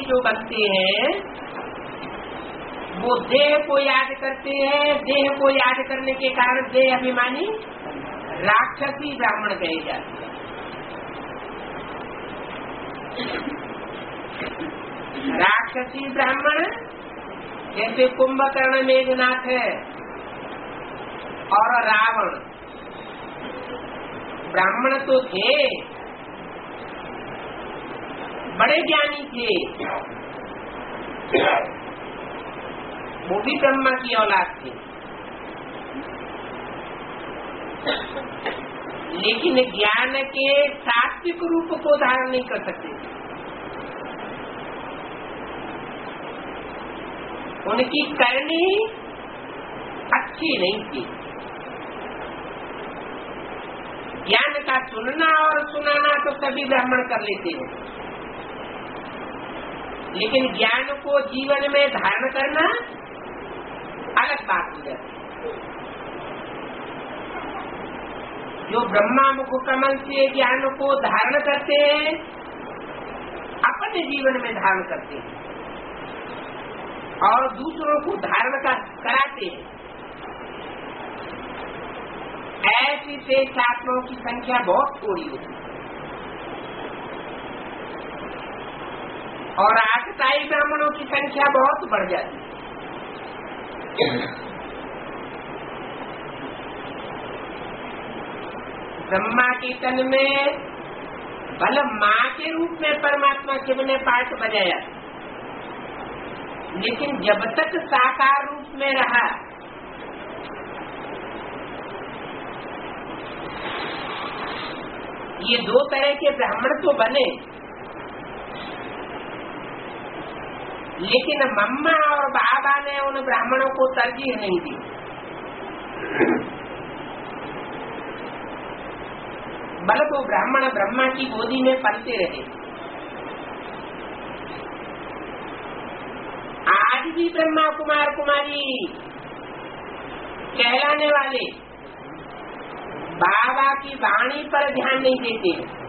जो बनते हैं वो देह को याद करते हैं। देह को याद करने के कारण देह अभिमानी राक्षसी ब्राह्मण कहे जाते हैं। राक्षसी ब्राह्मण जैसे कुंभकर्ण मेघनाथ है और रावण ब्राह्मण तो थे, बड़े ज्ञानी थे, वो भी ब्रह्मा की औलाद थे, लेकिन ज्ञान के सात्विक रूप को धारण नहीं कर सकते थे। उनकी करनी अच्छी नहीं थी। ज्ञान का सुनना और सुनाना तो सभी ब्राह्मण कर लेते हैं, लेकिन ज्ञान को जीवन में धारण करना अलग बात हो जाती है। जो ब्रह्मा मुख कमल से ज्ञान को धारण करते हैं, अपने जीवन में धारण करते हैं और दूसरों को धारण कराते हैं, ऐसी तीर्थयात्रियों की संख्या बहुत थोड़ी होती है। और आतताई ब्राह्मणों की संख्या बहुत बढ़ जाती है। ब्रह्मा के तन में भले माँ के रूप में परमात्मा शिव ने पाठ बजाया, लेकिन जब तक साकार रूप में रहा, ये दो तरह के ब्राह्मण तो बने, लेकिन मम्मा और बाबा ने उन ब्राह्मणों को तरजीह नहीं दी। बल्कि वो ब्राह्मण ब्रह्मा की गोदी में पलते रहे। आज भी ब्रह्मा कुमार कुमारी कहलाने वाले बाबा की वाणी पर ध्यान नहीं देते,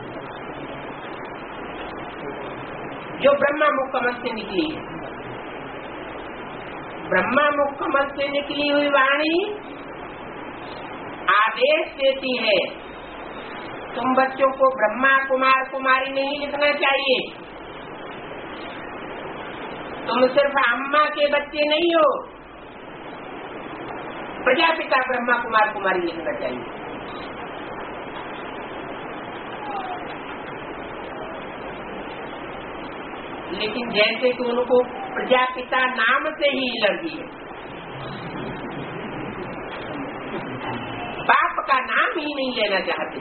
जो ब्रह्मा मुख कमल से निकली है। ब्रह्मा मुख कमल से निकली हुई वाणी आदेश देती है, तुम बच्चों को ब्रह्मा कुमार कुमारी नहीं लिखना चाहिए, तुम सिर्फ अम्मा के बच्चे नहीं हो, प्रजापिता ब्रह्मा कुमार कुमारी लिखना चाहिए। लेकिन जैसे कि उनको प्रजापिता नाम से ही एलर्जी है, बाप का नाम ही नहीं लेना चाहते।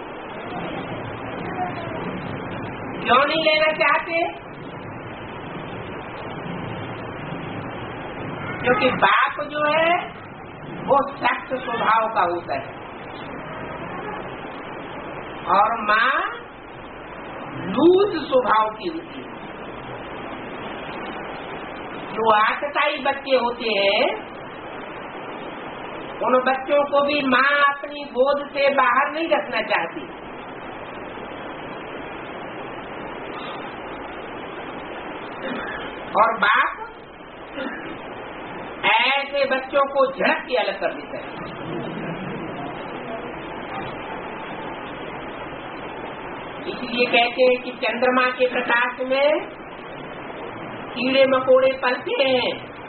क्यों नहीं लेना चाहते? क्योंकि बाप जो है वो सख्त स्वभाव का होता है और माँ लूज स्वभाव की होती है। जो आतताई बच्चे होते हैं, उन बच्चों को भी माँ अपनी गोद से बाहर नहीं रखना चाहती। और बाप ऐसे बच्चों को झड़क के अलग कर देता है। इसलिए कहते हैं कि चंद्रमा के प्रकाश में कीड़े मकोड़े पलते हैं।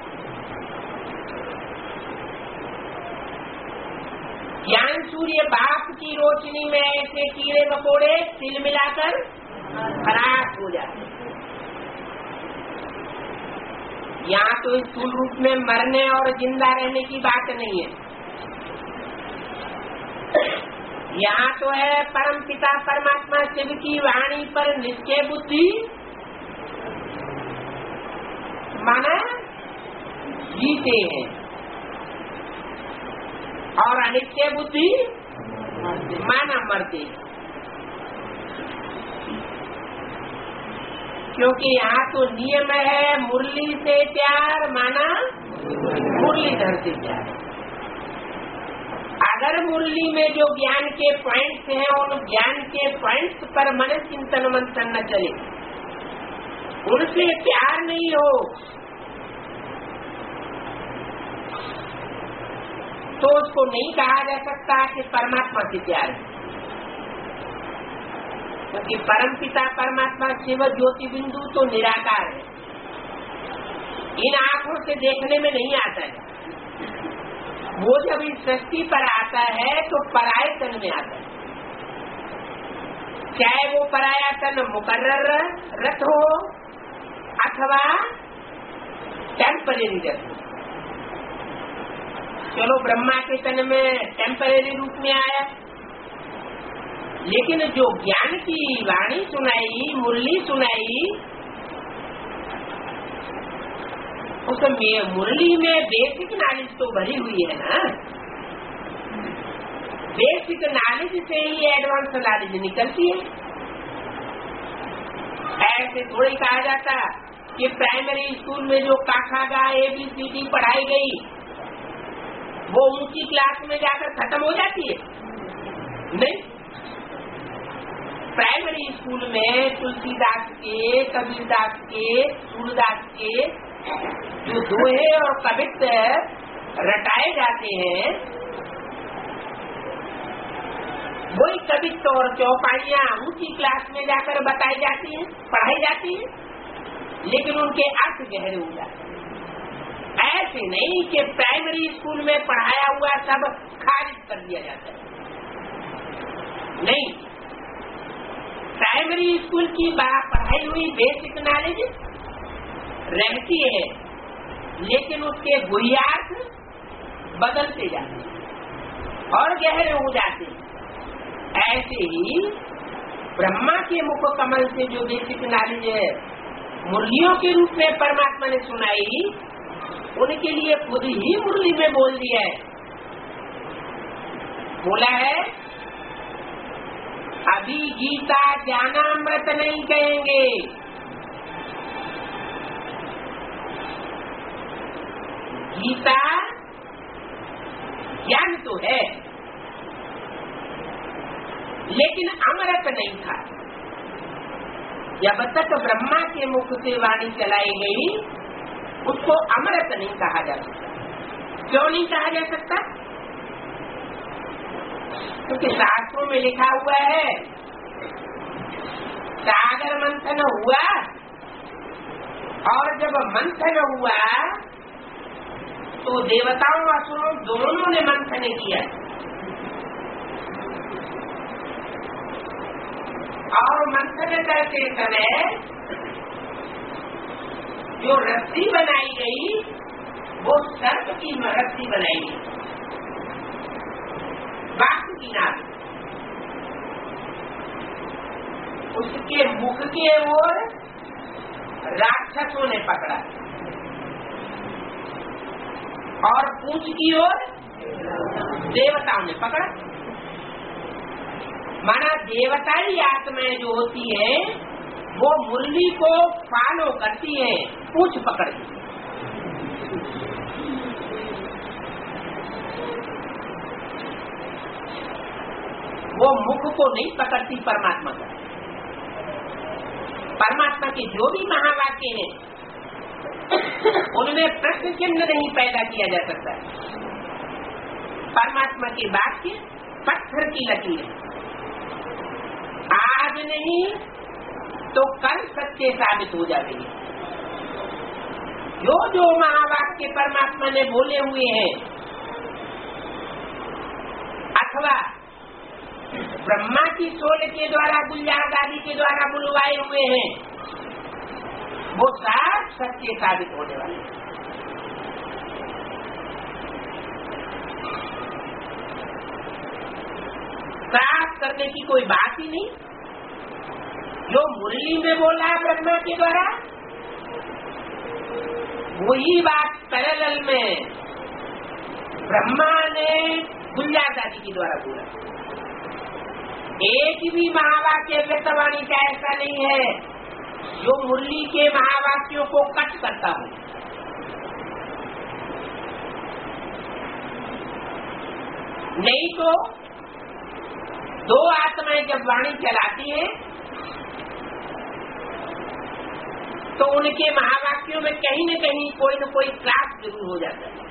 ज्ञान सूर्य बाप की रोशनी में ऐसे कीड़े मकोड़े तिल मिलाकर खराब हो जाते हैं। यहाँ तो स्थूल रूप में मरने और जिंदा रहने की बात नहीं है, यहाँ तो है परम पिता परमात्मा शिव की वाणी पर निश्चय बुद्धि माना जीते हैं और अनिश्चय बुद्धि माना मरते हैं। क्योंकि यहाँ तो नियम है मुरली से प्यार माना मुरलीधर से प्यार। अगर मुरली में जो ज्ञान के पॉइंट्स हैं, उन ज्ञान के पॉइंट्स पर मन चिंतन मंथन न चले उनसे प्यार नहीं हो तो उसको नहीं कहा जा सकता कि परमात्मा से प्यार है, क्योंकि परम पिता परमात्मा शिव ज्योति बिंदु तो निराकार है, इन आंखों से देखने में नहीं आता है। वो जब इस सृष्टि पर आता है तो पराये तन में आता है, चाहे वो पराया तन मुकर्रर रथ हो अथवा टेम्परेरी रथ हो। चलो ब्रह्मा के तन में टेम्परेरी रूप में आया, लेकिन जो ज्ञान की वाणी सुनाई, मुरली सुनाई, उसमें मुरली में बेसिक नॉलेज तो भरी हुई है ना। बेसिक नॉलेज से ही एडवांस नॉलेज निकलती है। ऐसे थोड़ी कहा जाता कि प्राइमरी स्कूल में जो काखा गा ABCD पढ़ाई गई वो ऊंची क्लास में जाकर खत्म हो जाती है, नहीं। प्राइमरी स्कूल में तुलसीदास के, कबीरदास के, सूरदास के जो दोहे और कवित्व रटाए जाते हैं, वही कवित्व और चौपाइयां ऊंची क्लास में जाकर बताई जाती हैं, पढ़ाई जाती हैं, लेकिन उनके अर्थ गहरे हो जाते हैं। ऐसे नहीं कि प्राइमरी स्कूल में पढ़ाया हुआ सब खारिज कर दिया जाता है, नहीं। प्राइमरी स्कूल की पढ़ाई हुई बेसिक नॉलेज रहती है, लेकिन उसके बुनियाद बदलते जाते हैं और गहरे हो जाते हैं। ऐसे ही ब्रह्मा के मुख कमल से जो बेसिक नॉलेज है मुरलियों के रूप में परमात्मा ने सुनाई, उनके लिए खुद ही मुरली में बोल दिया है, बोला है अभी गीता ज्ञानामृत नहीं कहेंगे, गीता ज्ञान तो है लेकिन अमृत नहीं था। जब तक ब्रह्मा के मुख से वाणी चलाई गई उसको अमृत नहीं कहा जा सकता। क्यों नहीं कहा जा सकता? क्योंकि शास्त्रों में लिखा हुआ है सागर मंथन हुआ, और जब मंथन हुआ तो देवताओं असुरों दोनों ने मंथन किया, और मंथन करते समय जो रस्सी बनाई गई वो सर्प की रस्सी बनाई गई, बाघ की नाक। उसके मुख के ओर राक्षसों ने पकड़ा और पूंछ की ओर देवताओं ने पकड़ा। माना देवताई आत्माएं जो होती है वो मुरली को फॉलो करती है, पूंछ पकड़ के। वो मुख को नहीं पकड़ती परमात्मा का। परमात्मा के जो भी महावाक्य हैं उनमें प्रश्न चिन्ह नहीं पैदा किया जा सकता। परमात्मा के वाक्य पत्थर की लकीर, आज नहीं तो कल सच्चे साबित हो जाएंगे। जो जो महावाक्य परमात्मा ने बोले हुए हैं अथवा ब्रह्मा की सोल के द्वारा गुलजार दादी के द्वारा बुलवाए हुए हैं वो सब सच्चे साबित होने वाले हैं। साफ करने की कोई बात ही नहीं। जो मुरली में बोला ब्रह्मा के द्वारा वही बात पैरेलल में ब्रह्मा ने गुलजार दादी के द्वारा बोला। एक भी महावाक्य व्यक्तवाणी का ऐसा नहीं है जो मुरली के महावाक्यों को कट करता हो। नहीं तो दो आत्माएं जब वाणी चलाती हैं तो उनके महावाक्यों में कहीं न कहीं कोई न कोई क्रॉस जरूर हो जाता है।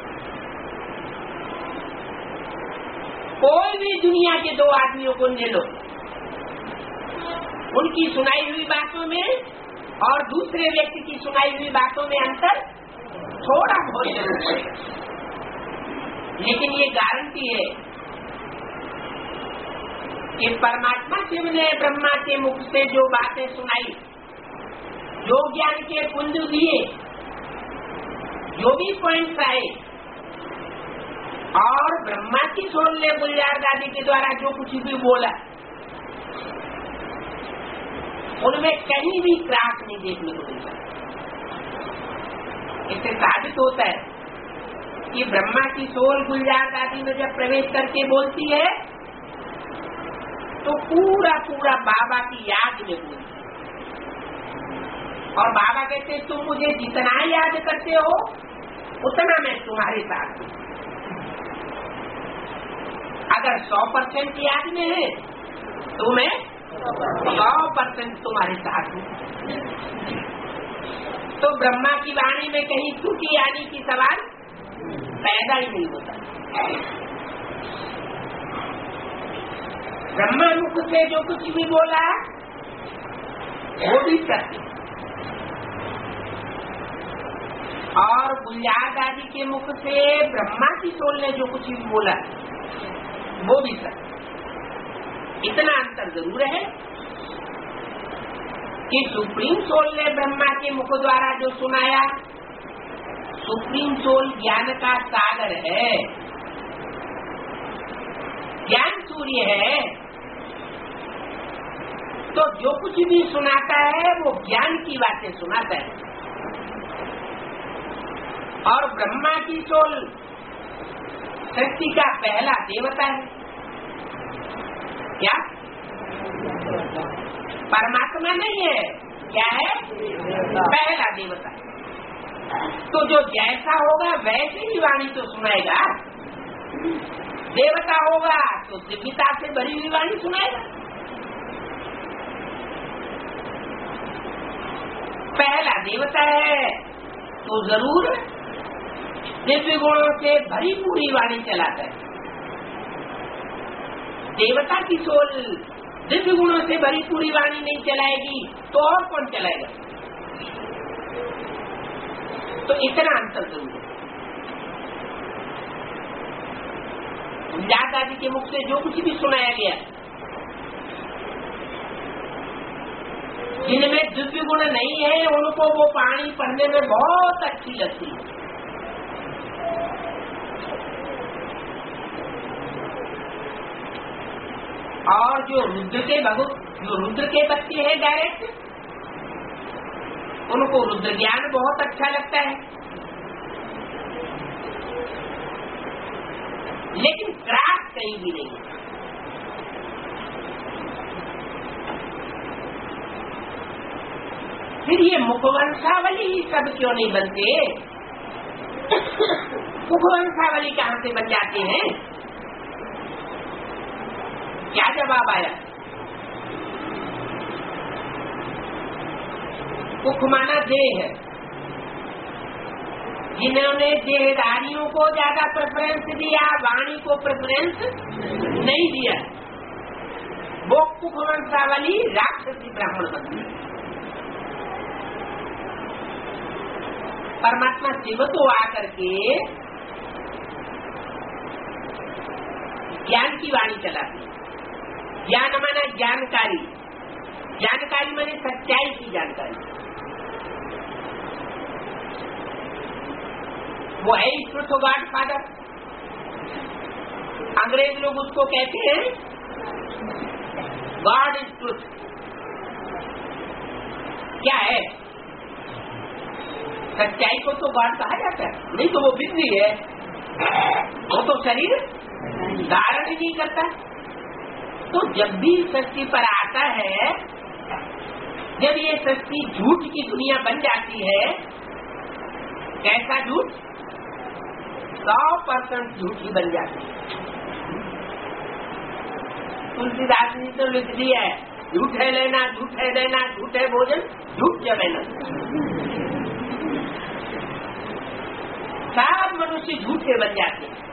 कोई भी दुनिया के दो आदमियों को ले लो, उनकी सुनाई हुई बातों में और दूसरे व्यक्ति की सुनाई हुई बातों में अंतर थोड़ा बहुत जरूर पड़ेगा, लेकिन ये गारंटी है कि परमात्मा शिव ने ब्रह्मा के मुख से जो बातें सुनाई, जो ज्ञान के पुंज दिए, जो भी पॉइंट्स आए, और ब्रह्मा की सोल ने गुलजार दादी के द्वारा जो कुछ भी बोला, उनमें कहीं भी क्रॉस नहीं देखने को मिलता। इससे साबित होता है कि ब्रह्मा की सोल गुलजार दादी में जब प्रवेश करके बोलती है तो पूरा पूरा बाबा की याद में बोलती है, और बाबा कहते हैं तुम मुझे जितना याद करते हो उतना मैं तुम्हारे साथ हूँ। अगर 100% याद में है तो मैं 100% तुम्हारे साथ हूँ। तो ब्रह्मा की वाणी में कहीं त्रुटि आने की सवाल पैदा ही नहीं होता। ब्रह्मा मुख से जो कुछ भी बोला वो भी सत्य, और गुलजार दादी के मुख से ब्रह्मा की सोल ने जो कुछ भी बोला वो भी सत्य। इतना अंतर जरूर है कि सुप्रीम सोल ने ब्रह्मा के मुख द्वारा जो सुनाया, सुप्रीम सोल ज्ञान का सागर है, ज्ञान सूर्य है, तो जो कुछ भी सुनाता है वो ज्ञान की बातें सुनाता है। और ब्रह्मा की सोल सृष्टि का पहला देवता है। क्या परमात्मा नहीं है, क्या है? पहला देवता। तो जो जैसा होगा वैसे ही वाणी तो सुनाएगा। देवता होगा तो दिव्यता से भरी हुई वाणी सुनाएगा। पहला देवता है तो जरूर दिव्य गुणों से भरी पूरी वाणी चलाता है। देवता की सोल दिव्य गुणों से भरी पूरी वाणी नहीं चलाएगी तो और कौन चलाएगा? तो इतना अंतर जरूर है। गुलजार दादी के मुख से जो कुछ भी सुनाया गया, जिनमें दिव्य गुण नहीं है उनको वो पानी पढ़ने में बहुत अच्छी लगती है। और जो रुद्र के बच्चे हैं डायरेक्ट, उनको रुद्र ज्ञान बहुत अच्छा लगता है। लेकिन क्रॉस कहीं भी नहीं है। फिर ये मुखवंशावली सब क्यों नहीं बनते? मुखवंशावली कहाँ से बन जाते हैं? क्या जवाब आया? मुख माना देह है। जिन्होंने देहधारियों को ज्यादा प्रेफरेंस दिया, वाणी को प्रेफरेंस नहीं दिया, वो मुखवंशावली राक्षसी ब्राह्मण बनती है। परमात्मा शिव तो आकर के ज्ञान की वाणी चलाती है। ज्ञान माना जानकारी, जानकारी माने सच्चाई की जानकारी। वो है ट्रुथ गॉड फादर। अंग्रेज लोग उसको कहते हैं गॉड इज ट्रुथ। क्या है? सच्चाई को तो गॉड कहा जाता है, नहीं तो वो बिजली है, वो तो शरीर धारण ही नहीं करता। तो जब भी सृष्टि पर आता है, जब ये सृष्टि झूठ की दुनिया बन जाती है, कैसा झूठ? 100% झूठ ही बन जाती है। तुलसीदास ने तो लिख दिया है, झूठ है लेना, झूठ है देना, झूठ है भोजन, झूठ जब है ना। सब मनुष्य झूठे बन जाते हैं।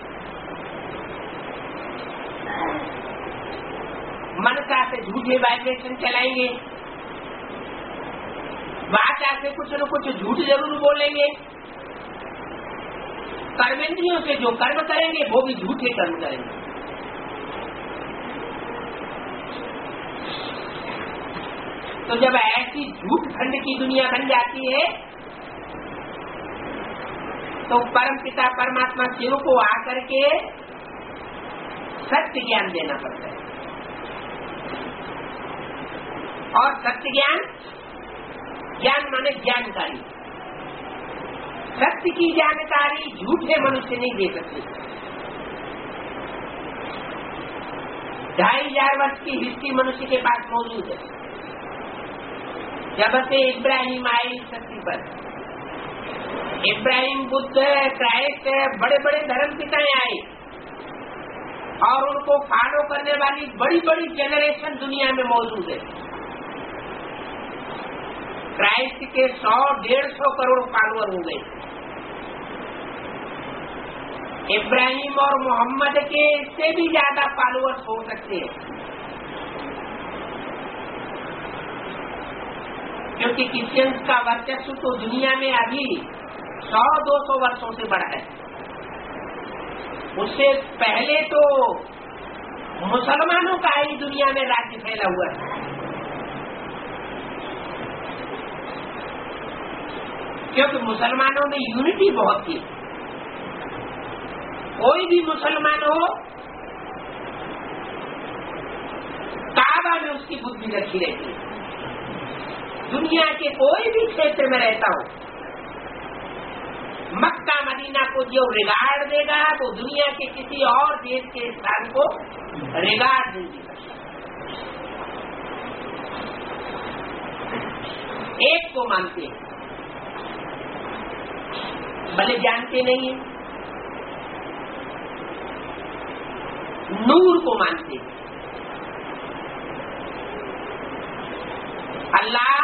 मनसा से झूठे वाइब्रेशन चलाएंगे, वाचा से कुछ न कुछ झूठ जरूर बोलेंगे, कर्मेंद्रियों से जो कर्म करेंगे वो भी झूठे कर्म करेंगे। तो जब ऐसी झूठ खंड की दुनिया बन जाती है तो परम पिता परमात्मा शिव को आकर के सत्य ज्ञान देना पड़ता है। और सत्य ज्ञान, ज्ञान माने जानकारी, सत्य की जानकारी झूठे मनुष्य नहीं दे सकते। 2500 वर्ष की हिस्ट्री मनुष्य के पास मौजूद है। जब से इब्राहिम आए धरती पर, इब्राहिम, बुद्ध, क्राइस्ट, बड़े बड़े धर्म पिताएं आए और उनको फॉलो करने वाली बड़ी बड़ी जनरेशन दुनिया में मौजूद है। क्राइस्ट के 100-150 करोड़ फॉलोअर हो गए। इब्राहिम और मोहम्मद के इससे भी ज्यादा फॉलोअर्स हो सकते हैं, क्योंकि क्रिश्चियंस का वर्चस्व तो दुनिया में अभी 100-200 वर्षों से बढ़ा है। उससे पहले तो मुसलमानों का ही दुनिया में राज्य फैला हुआ है। क्योंकि मुसलमानों में यूनिटी बहुत थी। कोई भी मुसलमान हो, काबा में उसकी बुद्धि रखी रहती है। दुनिया के कोई भी क्षेत्र में रहता हो, मक्का मदीना को जो रिगार्ड देगा वो दुनिया के किसी और देश के स्थान को रिगार्ड नहीं देगा। एक को मानते हैं, भले जानते नहीं है। नूर को मानते हैं। अल्लाह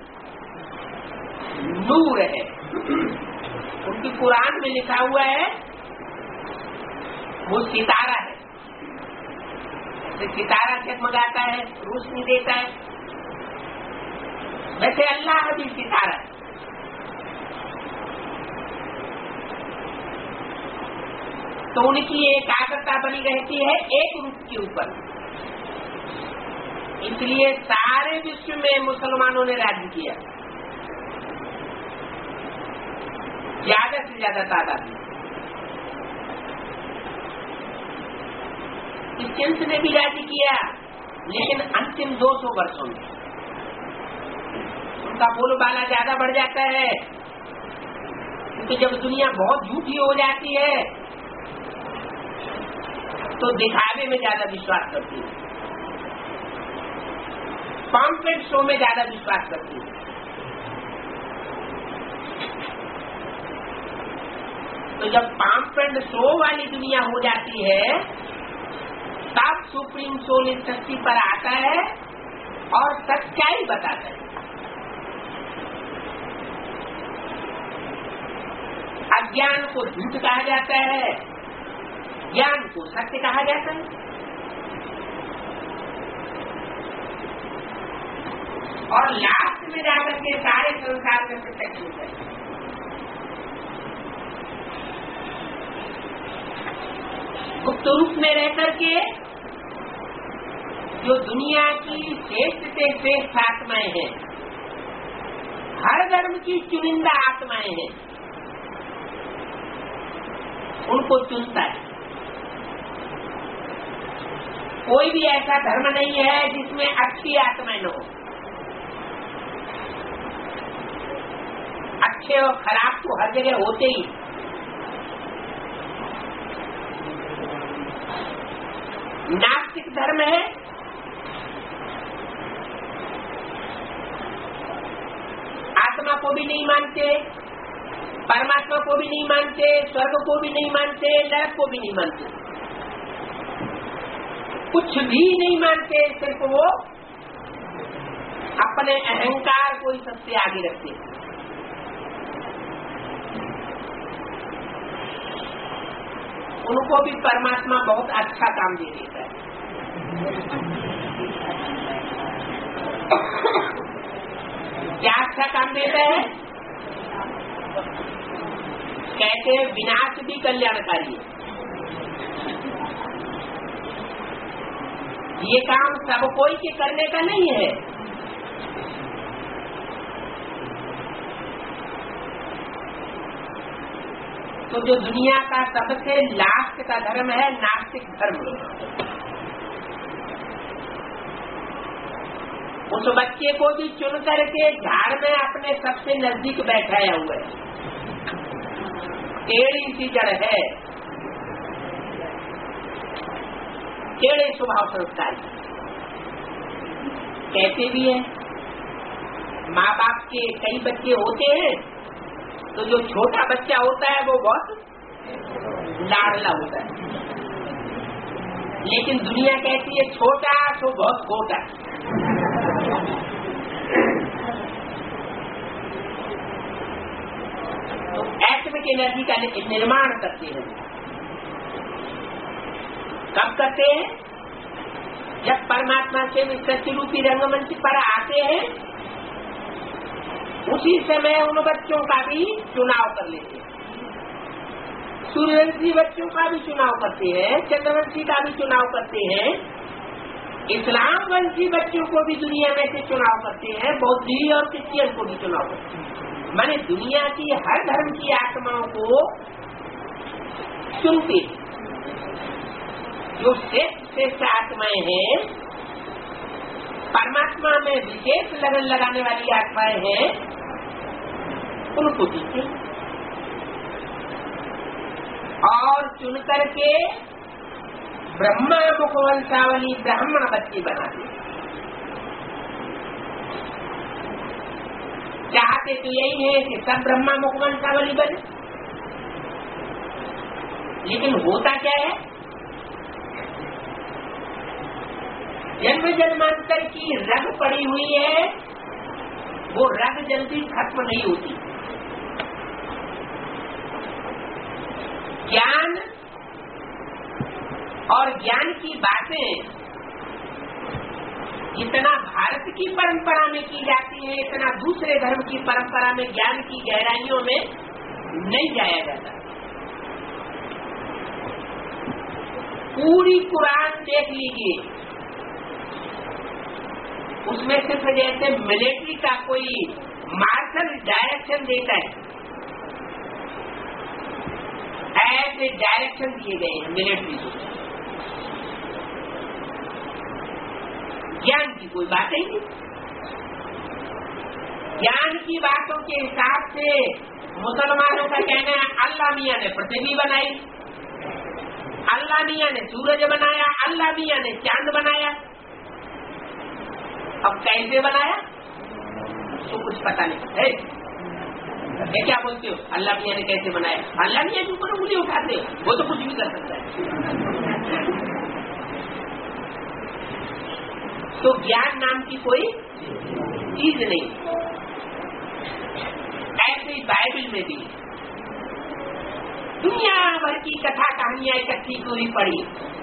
नूर है। उनकी कुरान में लिखा हुआ है वो सितारा है। सितारा जगमगाता है, रोशनी देता है, वैसे अल्लाह भी सितारा है। तो उनकी एकाग्रता बनी रहती है एक रूप के ऊपर। इसलिए सारे विश्व में मुसलमानों ने राज्य किया, ज्यादा से ज्यादा तादाद में। क्रिश्चियंस ने भी राज्य किया, लेकिन अंतिम 200 वर्षों में उनका बोलबाला ज्यादा बढ़ जाता है, क्योंकि जब दुनिया बहुत झूठी हो जाती है तो दिखावे में ज्यादा विश्वास करती है, पॉम्पेट शो में ज्यादा विश्वास करती है। तो जब पॉम्पेट शो वाली दुनिया हो जाती है तब सुप्रीम सोल इस धरती पर आता है और सच्चाई बताता है। अज्ञान को झूठ कहा जाता है, ज्ञान को सत्य कहा जाता है। और लास्ट में जाकर के सारे संसार में प्रत्यक्ष होता है। गुप्त रूप में रह करके जो दुनिया की श्रेष्ठ से श्रेष्ठ आत्माएं हैं, हर धर्म की चुनिंदा आत्माएं हैं, उनको चुनता है। कोई भी ऐसा धर्म नहीं है जिसमें अच्छी आत्माएं न हो। अच्छे और खराब तो हर जगह होते ही। नास्तिक धर्म है, आत्मा को भी नहीं मानते, परमात्मा को भी नहीं मानते, स्वर्ग को भी नहीं मानते, नरक को भी नहीं मानते, कुछ भी नहीं मानते। सिर्फ वो अपने अहंकार को ही सबसे आगे रखते हैं। उनको भी परमात्मा बहुत अच्छा काम दे देता है। क्या अच्छा काम देता है? कहते हैं विनाश भी कल्याणकारी है। ये काम सब कोई के करने का नहीं है। तो जो दुनिया का सबसे लास्ट का धर्म है नास्तिक धर्म, उस बच्चे को भी चुन करके झाड़ में अपने सबसे नजदीक बैठाया हुआ है। टेढ़ी सी जड़ है, टेढ़े स्वभाव संस्कार कहते भी है। माँ बाप के कई बच्चे होते हैं तो जो छोटा बच्चा होता है वो बहुत लाडला होता है, लेकिन दुनिया कहती है छोटा तो बहुत खोटा। तो एटमिक एनर्जी का निर्माण करते हैं। कब करते हैं? जब परमात्मा से सत्य रूपी रंगमंच पर आते हैं, उसी समय उन बच्चों का भी चुनाव कर लेते हैं। सूर्यवंशी बच्चों का भी चुनाव करते हैं, चंद्रवंशी का भी चुनाव करते हैं, इस्लाम वंशी बच्चों को भी दुनिया में से चुनाव करते हैं, बौद्धी और क्रिश्चियन को भी चुनाव करते हैं। माने दुनिया की हर धर्म की आत्माओं को चुनते। जो श्रेष्ठ आत्माएं हैं, परमात्मा में विशेष लगन लगाने वाली आत्माएं हैं, उनको चुनते और चुन करके ब्रह्मा मुखवंशावली ब्राह्मण बच्चे बनाते। चाहते तो यही है कि सब ब्रह्मा मुखवंशावली बने, लेकिन होता क्या है? जन्म जन्मांतर की रग पड़ी हुई है, वो रग जल्दी खत्म नहीं होती। ज्ञान और ज्ञान की बातें जितना भारत की परंपरा में की जाती है, इतना दूसरे धर्म की परंपरा में ज्ञान की गहराइयों में नहीं जाया जाता। पूरी कुरान देख लीजिए, उसमें सिर्फ जैसे मिलिट्री का कोई मार्शल डायरेक्शन देता है, ऐसे डायरेक्शन दिए गए हैं मिलिट्री को। ज्ञान की कोई बात ही नहीं। ज्ञान की बातों के हिसाब से मुसलमानों का कहना है अल्लाह मियाँ ने पृथ्वी बनाई, अल्लाह मियाँ ने सूरज बनाया, अल्लाह मियाँ ने चांद बनाया। अब कैसे बनाया तो कुछ पता नहीं है। ये क्या बोलते हो अल्लाह मियाँ ने कैसे बनाया? अल्लाह मियाँ के ऊपर उंगली उठाते हो, वो तो कुछ भी कर सकता है। तो ज्ञान नाम की कोई चीज नहीं। ऐसे ही बाइबल में भी दुनिया भर की कथा कहानियां इकट्ठी पूरी पड़ी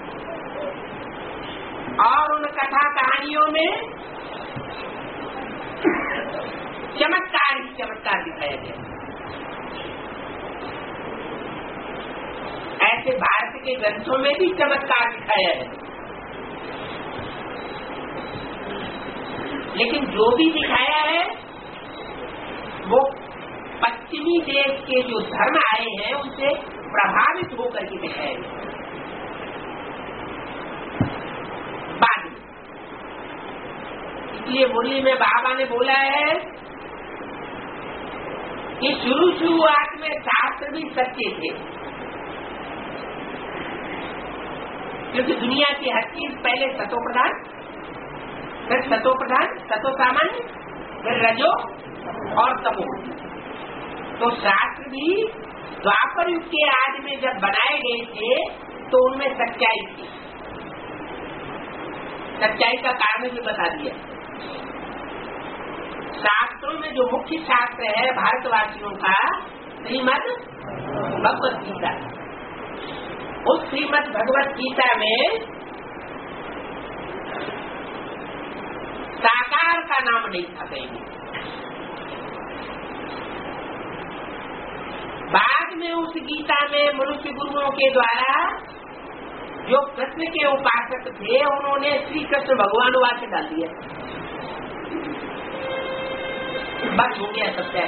और उन कथा कहानियों में चमत्कार ही चमत्कार दिखाया गया। ऐसे भारत के ग्रंथों में भी चमत्कार दिखाया है, लेकिन जो भी दिखाया है वो पश्चिमी देश के जो धर्म आए हैं उनसे प्रभावित होकर के दिखाया गया। बाद में इसलिए मुरली में बाबा ने बोला है कि शुरुआत में शास्त्र भी सच्चे थे, क्योंकि दुनिया की हर चीज पहले सतो प्रधान, फिर सतो प्रधान, सतो सामान्य, फिर रजो और तमो। तो शास्त्र भी द्वापर युग के आदि में जब बनाए गए थे तो उनमें सच्चाई थी। सच्चाई का कारण भी बता दिया। शास्त्रों में जो मुख्य शास्त्र है भारतवासियों का, श्रीमद् भगवत गीता। उस श्रीमद् भगवत गीता में साकार का नाम नहीं था कहीं। बाद में उस गीता में मनुष्य गुरुओं के द्वारा जो कृष्ण के उपासक थे उन्होंने श्री कृष्ण भगवान वाक्य डाल दिया। बस हो गया सत्य।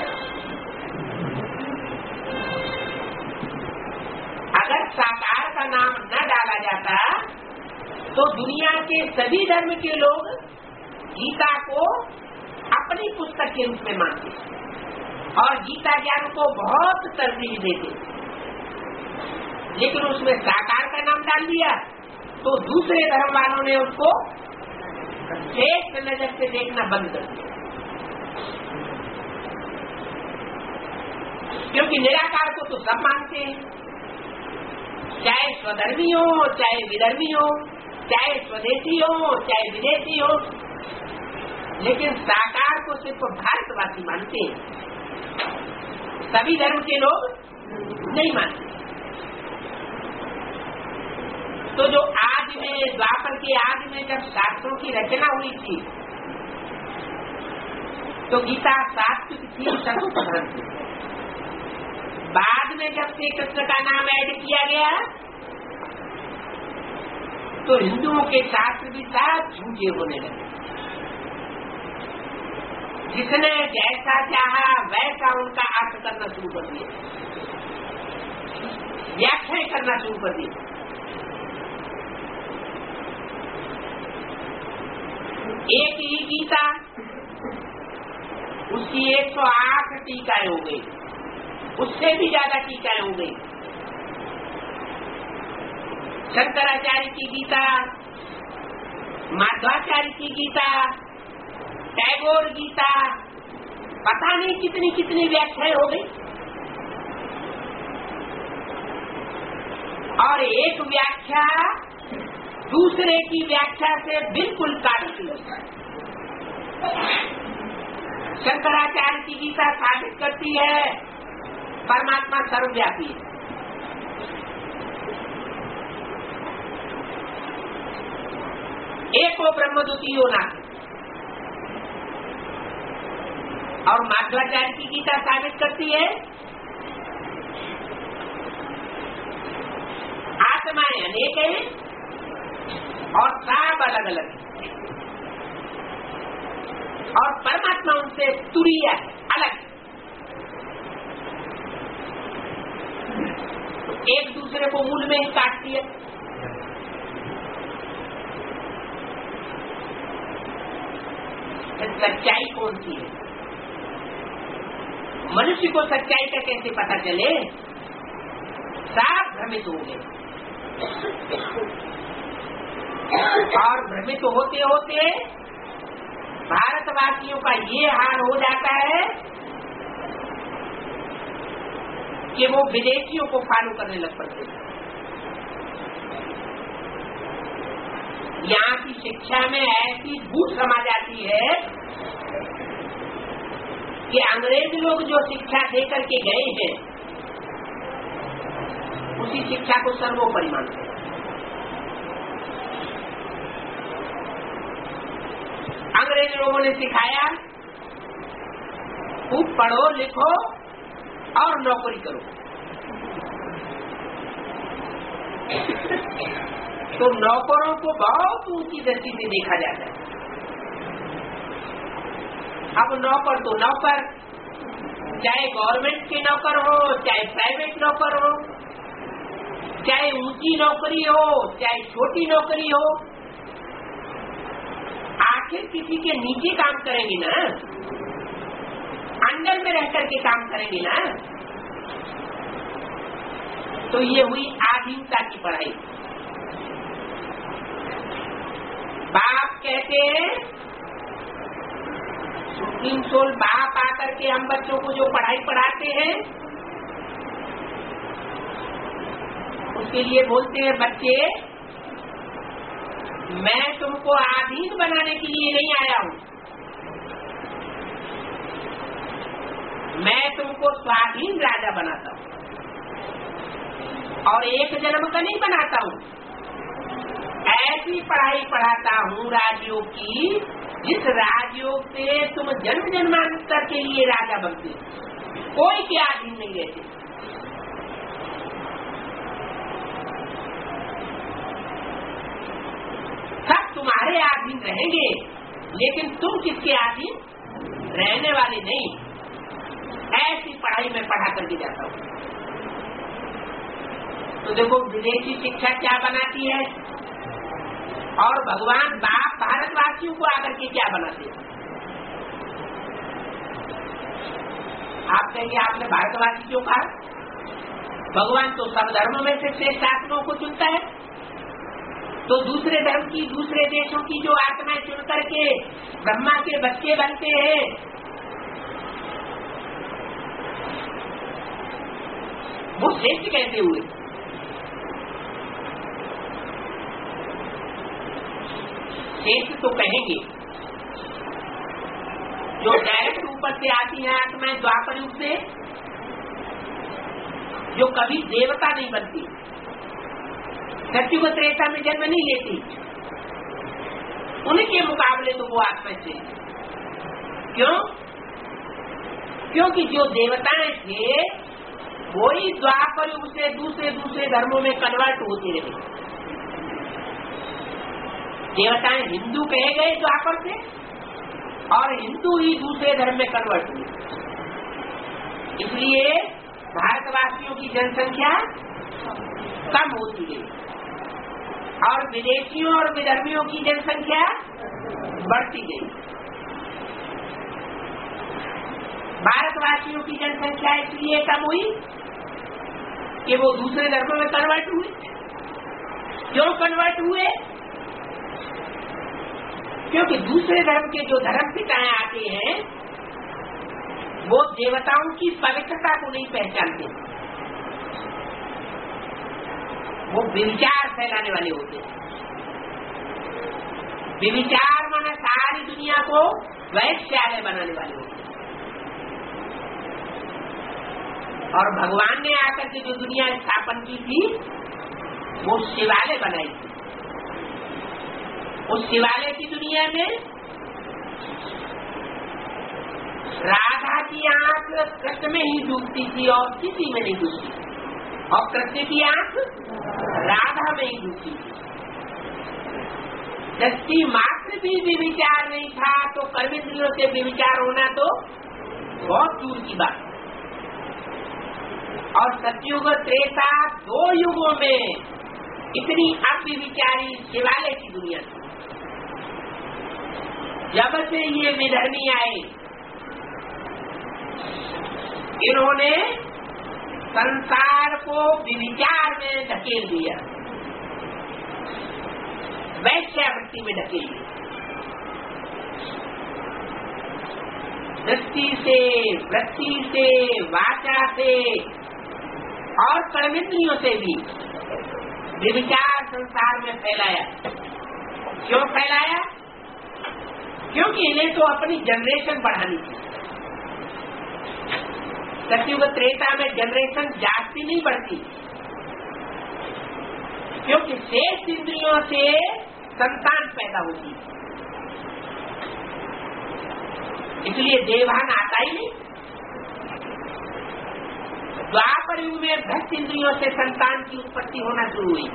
अगर साकार का नाम न डाला जाता तो दुनिया के सभी धर्म के लोग गीता को अपनी पुस्तक के रूप में मानते और गीता ज्ञान को बहुत तरजीह देते, लेकिन उसमें साकार का नाम डाल दिया तो दूसरे धर्म वालों ने उसको एक नजर से देखना बंद कर दिया। क्योंकि निराकार को तो सब मानते हैं, चाहे स्वधर्मी हो, चाहे विधर्मी हो, चाहे स्वदेशी हो, चाहे विदेशी हो, लेकिन साकार को सिर्फ भारतवासी मानते हैं, सभी धर्म के लोग नहीं मानते। तो जो आज में द्वापर के आदि में जब शास्त्रों की रचना हुई थी तो गीता सात्विक थी, सत्प्रधान थी। बाद में जब श्री कृष्ण का नाम ऐड किया गया तो हिंदुओं के शास्त्र भी साथ झूठे होने लगे। जिसने जैसा चाहा वैसा उनका अर्थ करना शुरू कर दिया, व्याख्या करना शुरू कर दी। एक ही गीता, उसकी 108 टीकाएं हो गई, उससे भी ज्यादा टीकाएं हो गई। शंकराचार्य की गीता, माधवाचार्य की गीता, टैगोर गीता, पता नहीं कितनी कितनी व्याख्याएं हो गई। और एक व्याख्या दूसरे की व्याख्या से बिल्कुल काटती है। शंकराचार्य की गीता साबित करती है परमात्मा सर्वव्यापी है। एको ब्रह्म द्वितीयो नास्ति। और माधवाचार्य की गीता साबित करती है आत्माएं अनेक हैं और सब अलग अलग है और परमात्मा उनसे तुरीय है, अलग। एक दूसरे को मूल में ही काटती है। सच्चाई कौन सी है? मनुष्य को सच्चाई का कैसे पता चले? सब भ्रमित हो गए और भ्रमित होते होते भारतवासियों का ये हाल हो जाता है कि वो विदेशियों को फॉलो करने लग पड़ते हैं। यहाँ की शिक्षा में ऐसी भूत समा जाती है कि अंग्रेज लोग जो शिक्षा देकर के गए हैं उसी शिक्षा को सर्वोपरि मानते हैं। अंग्रेज लोगों ने सिखाया खूब पढ़ो लिखो और नौकरी करो, तो नौकरों को बहुत ऊंची दृष्टि से देखा जाता है। अब नौकर तो नौकर, चाहे गवर्नमेंट के नौकर हो, चाहे प्राइवेट नौकर हो, चाहे ऊंची नौकरी हो, चाहे छोटी नौकरी हो, आखिर किसी के नीचे काम करेंगे ना, अंडर में रह करके काम करेंगे ना। तो ये हुई आधीनता की पढ़ाई। बाप कहते हैं, सुप्रीम सोल बाप आकर के हम बच्चों को जो पढ़ाई पढ़ाते हैं उसके लिए बोलते हैं, बच्चे मैं तुमको आधीन बनाने के लिए नहीं आया हूँ, तुमको स्वाधीन राजा बनाता हूँ और एक जन्म का नहीं बनाता हूँ। ऐसी पढ़ाई पढ़ाता हूँ राजयोग की, जिस राजयोग से तुम जन्म जन्मांतर के लिए राजा बनते हो, कोई के अधीन नहीं रहते। सब तुम्हारे अधीन रहेंगे, लेकिन तुम किसके अधीन रहने वाले नहीं। ऐसी पढ़ाई मैं पढ़ा करके जाता हूँ। तो देखो विदेशी शिक्षा क्या बनाती है और भगवान बाप भारतवासियों को आकर के क्या बनाते हैं। आप कहेंगे आपने भारतवासी क्यों कहा? भगवान तो सब धर्मों में से श्रेष्ठ आत्माओं को चुनता है, तो दूसरे धर्म की, दूसरे देशों की जो आत्माएं चुन करके ब्रह्मा के बच्चे बनते हैं, वो श्रेष्ठ कैसे हुए? श्रेष्ठ तो कहेंगे जो डायरेक्ट ऊपर से आती है आत्माएं द्वापर युग से, जो कभी देवता नहीं बनती, सत्युग त्रेता में जन्म नहीं लेती, उनके मुकाबले तो वो आत्मा से। क्यों? क्योंकि जो देवताएं थे वही द्वापर युग से दूसरे धर्मों में कन्वर्ट होते रहे। देवताएं हिंदू कहे गए द्वापर से और हिंदू ही दूसरे धर्म में कन्वर्ट हुए। इसलिए भारतवासियों की जनसंख्या कम होती गई और विदेशियों और विधर्मियों की जनसंख्या बढ़ती गई। भारतवासियों की जनसंख्या इसलिए कम हुई कि वो दूसरे धर्मों में कन्वर्ट हुए। क्यों कन्वर्ट हुए? क्योंकि दूसरे धर्म के जो धर्म पिताएं आते हैं वो देवताओं की पवित्रता को नहीं पहचानते, वो विचार फैलाने वाले होते हैं। विचार माना सारी दुनिया को वैश्यालय बनाने वाले होते हैं। और भगवान ने आकर के जो दुनिया स्थापन की थी वो शिवालय बनाई थी। उस शिवालय की दुनिया में राधा की आंख कृष्ण में ही डूबती थी और किसी में नहीं डूबती, और कृष्ण की आंख राधा में ही डूबती थी। दृष्टि मात्र भी विचार नहीं था तो कर्मेंद्रियों से विचार होना तो बहुत दूर की बात। और सतयुग त्रेता दो युगों में इतनी अविचारी शिवालय की दुनिया थी। जब से ये विधर्मी आए इन्होंने संसार को विचार में धकेल दिया, वैश्यावृत्ति में धकेल दिया। दृष्टि से, वृत्ति से, वाचा से और कर्मेंद्रियों से भी विचार संसार में फैलाया। क्यों फैलाया? क्योंकि इन्हें तो अपनी जनरेशन बढ़ानी थी। सतयुग त्रेता में जनरेशन जाती नहीं बढ़ती, क्योंकि शेष इंद्रियों से संतान पैदा होती, इसलिए देवान आता ही नहीं। द्वापर युग में भ्रष्ट इंद्रियों से संतान की उत्पत्ति होना शुरू हुई,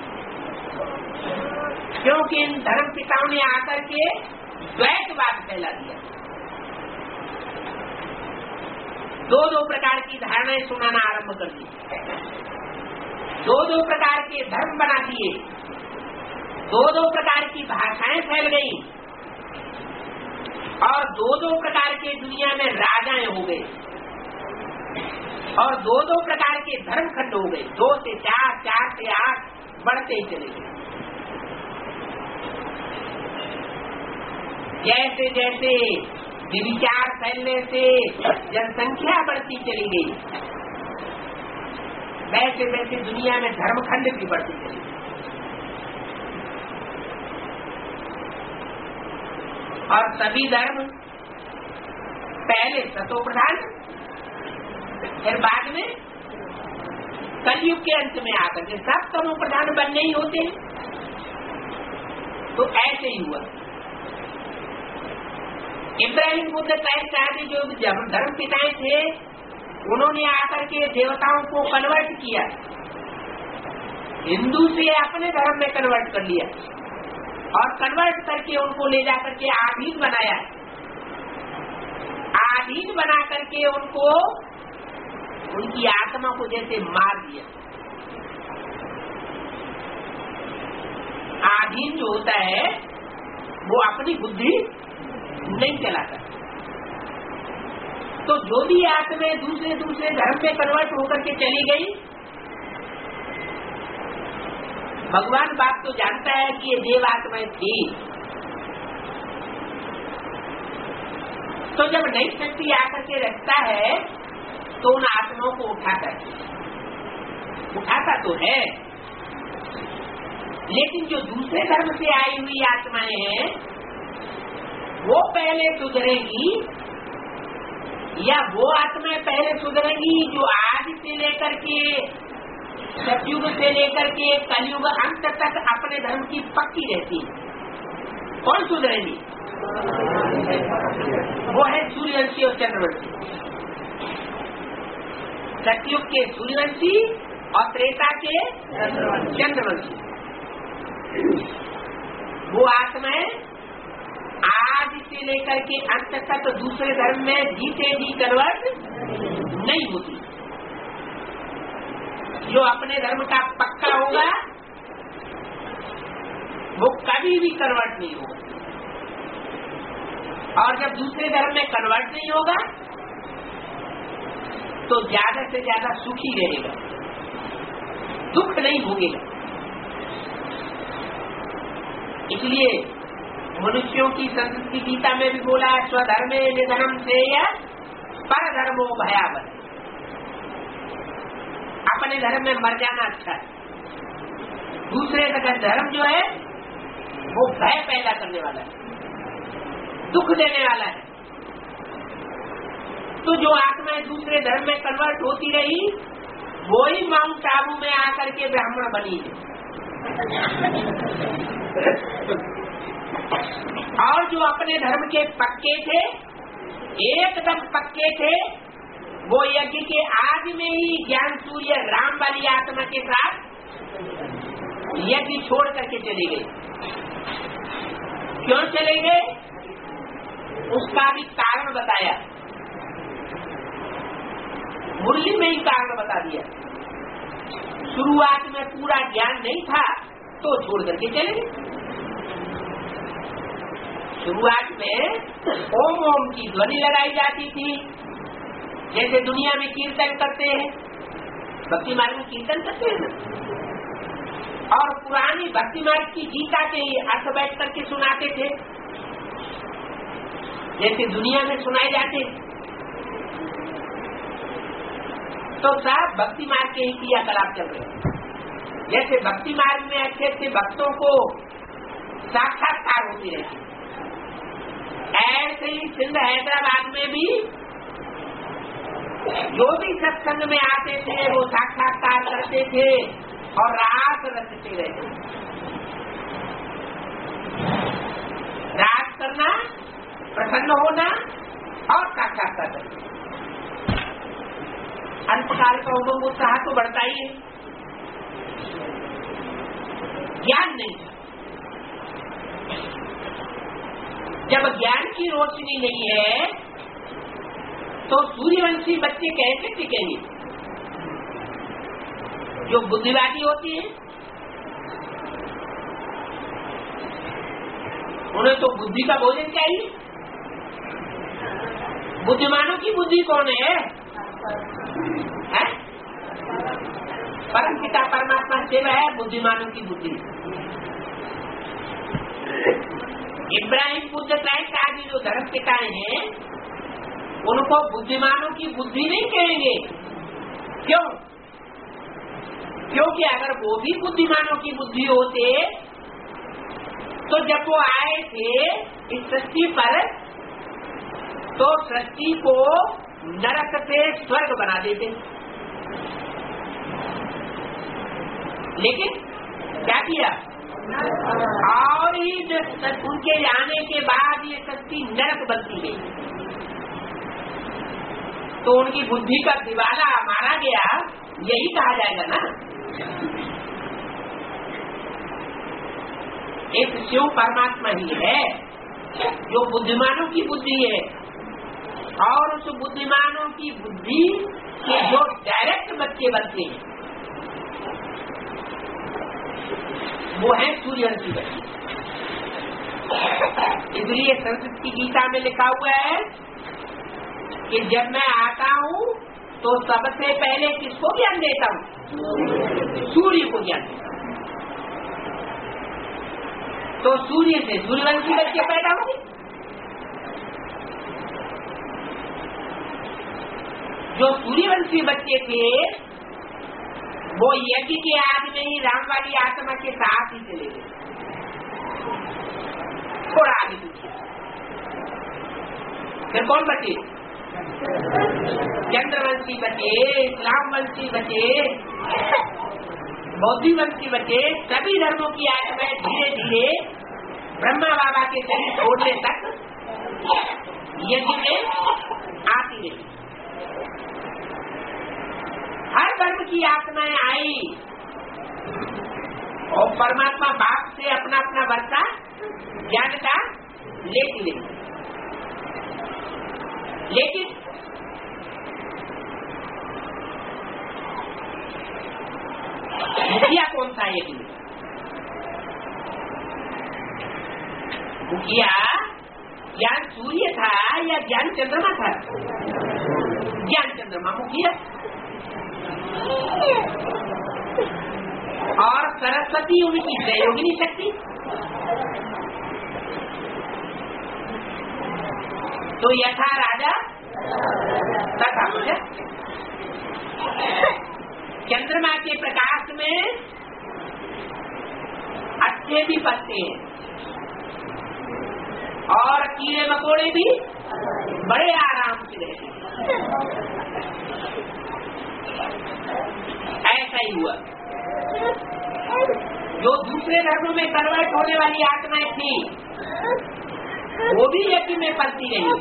क्योंकि इन धर्म पिताओं ने आकर के द्वैतवाद फैला दिया। दो प्रकार की धारणाएं सुनाना आरंभ कर दी, दो प्रकार के धर्म बना दिए, दो प्रकार की भाषाएं फैल गई और दो प्रकार के दुनिया में राजाएं हो गए और दो प्रकार के धर्म खंड हो गए। 2 से 4, 4 से 8 बढ़ते ही चले गए। जैसे जैसे विचार फैलने से जनसंख्या बढ़ती चली गई, वैसे वैसे दुनिया में धर्मखंड भी बढ़ती चली गई। और सभी धर्म पहले सतो प्रधान फिर बाद में कलयुग के अंत में आकर के सब तमो प्रधान बनने ही होते हैं। तो ऐसे ही हुआ। इब्राहिम बुद्ध क्राइस्ट आदि जो धर्म पिताएं थे, उन्होंने आकर के देवताओं को कन्वर्ट किया, हिंदू से अपने धर्म में कन्वर्ट कर लिया और कन्वर्ट करके उनको ले जाकर के आधीन बनाया। आधीन बना करके उनको, उनकी आत्मा को जैसे मार दिया। आधीन जो होता है वो अपनी बुद्धि नहीं चलाता। तो जो भी आत्माएं दूसरे धर्म में कन्वर्ट होकर के चली गई, भगवान बात तो जानता है कि ये देव आत्माएं थी। तो जब नई शक्ति आकर के रखता है तो उन आत्माओं को उठाता तो है, लेकिन जो दूसरे धर्म से आई हुई आत्माएं हैं वो पहले सुधरेगी, या वो आत्माएं पहले सुधरेगी जो आज से लेकर के सतयुग से लेकर के कलयुग अंत तक अपने धर्म की पक्की रहती है। कौन सुधरेगी? वो है सूर्यवंशी और चंद्रवंशी। सतयुग के सूर्यवंशी और त्रेता के चंद्रवंशी। वो आत्माएं आज से लेकर के अंत तक दूसरे धर्म में जीते जी कन्वर्ट नहीं होती। जो अपने धर्म का पक्का होगा वो कभी भी कन्वर्ट नहीं होगा, और जब दूसरे धर्म में कन्वर्ट नहीं होगा तो ज्यादा से ज्यादा सुखी रहेगा, दुख नहीं भोगेगा। इसलिए मनुष्यों की संस्कृति गीता में भी बोला, स्वधर्मे निधनम श्रेय पर धर्मो भयावह। अपने धर्म में मर जाना अच्छा है। दूसरे का धर्म जो है वो भय पैदा करने वाला है, दुख देने वाला है। तो जो आत्माएं दूसरे धर्म में कन्वर्ट होती रही, वो ही माउंट आबू में आकर के ब्राह्मण बनी है। और जो अपने धर्म के पक्के थे, एकदम पक्के थे, वो यज्ञ के आज में ही ज्ञान सूर्य राम वाली आत्मा के साथ यज्ञ छोड़ करके चले गए। क्यों चले गए? उसका भी कारण बताया, मुरली में ही कारण बता दिया। शुरुआत में पूरा ज्ञान नहीं था तो छोड़ करके चले गए। शुरुआत में ओम ओम की ध्वनि लगाई जाती थी, जैसे दुनिया में कीर्तन करते हैं, भक्ति मार्ग में कीर्तन करते हैं ना। और पुरानी भक्ति मार्ग की गीता के अर्थ बैठ करके सुनाते थे, जैसे दुनिया में सुनाए जाते। तो सब भक्ति मार्ग के ही क्रियाकलाप चल रहे। जैसे भक्ति मार्ग में अच्छे अच्छे भक्तों को साक्षात्कार होती रहती, ऐसे ही सिंध हैदराबाद में भी जो भी सत्संग में आते थे वो साक्षात्कार करते थे और रास रचते रहते। रास करना, प्रसन्न होना और साक्षात्कार करना। अल्पकाल का उमंग उत्साह तो बढ़ता ही है, ज्ञान नहीं। जब ज्ञान की रोशनी नहीं है तो सूर्यवंशी बच्चे कैसे टिकेंगे? जो बुद्धिवादी होती है उन्हें तो बुद्धि का भोजन चाहिए। बुद्धिमानों की बुद्धि कौन है? परम पिता परमात्मा शिव है बुद्धिमानों की बुद्धि। इब्राहिम बुद्ध क्राइस्ट आदि जो धर्म पिताएं हैं उनको बुद्धिमानों की बुद्धि नहीं कहेंगे। क्यों? क्योंकि अगर वो भी बुद्धिमानों की बुद्धि होते तो जब वो आए थे इस सृष्टि पर तो सृष्टि को नरक से स्वर्ग बना देते। लेकिन क्या किया, और ही उनके जाने के बाद ये शक्ति नरक बनती गई, तो उनकी बुद्धि का दिवाला मारा गया, यही कहा जाएगा ना। एक शिव परमात्मा ही है जो बुद्धिमानों की बुद्धि है, और उस बुद्धिमानों की बुद्धि के जो डायरेक्ट बच्चे बनते हैं वो है सूर्यवंशी बच्चे। इसलिए संस्कृत की गीता में लिखा हुआ है कि जब मैं आता हूँ तो सबसे पहले किसको ज्ञान देता हूँ, सूर्य को ज्ञान देता हूँ। तो सूर्य से सूर्यवंशी बच्चे पैदा होंगे। जो सूर्यवंशी बच्चे थे वो यज्ञ के आग में ही राम वाली आत्मा के साथ ही चले गए। थोड़ा आगे पीछे फिर कौन बचे, चंद्रवंशी बचे, इस्लामवंशी बचे, बौद्धवंशी बचे। सभी धर्मों की आत्माएं धीरे धीरे ब्रह्मा बाबा के शरीर छोड़ने तक यज्ञ में आती रही। हर धर्म की आत्माएं आई और परमात्मा बाप से अपना अपना वर्षा ज्ञान का लेती रही। लेकिन मुखिया कौन सा है? मुखिया ज्ञान सूर्य था या ज्ञान चंद्रमा था? ज्ञान चंद्रमा मुखिया। और सरस्वती उनकी सहयोगिनी शक्ति। तो यथा राजा तथा प्रजा। चंद्रमा के प्रकाश में अच्छे भी पत्ते हैं और कीड़े मकोड़े भी बड़े आराम से रहते हैं। ऐसा ही हुआ। जो दूसरे धर्मों में कन्वर्ट होने वाली आत्माएं थी वो भी यज्ञ में पलती रही,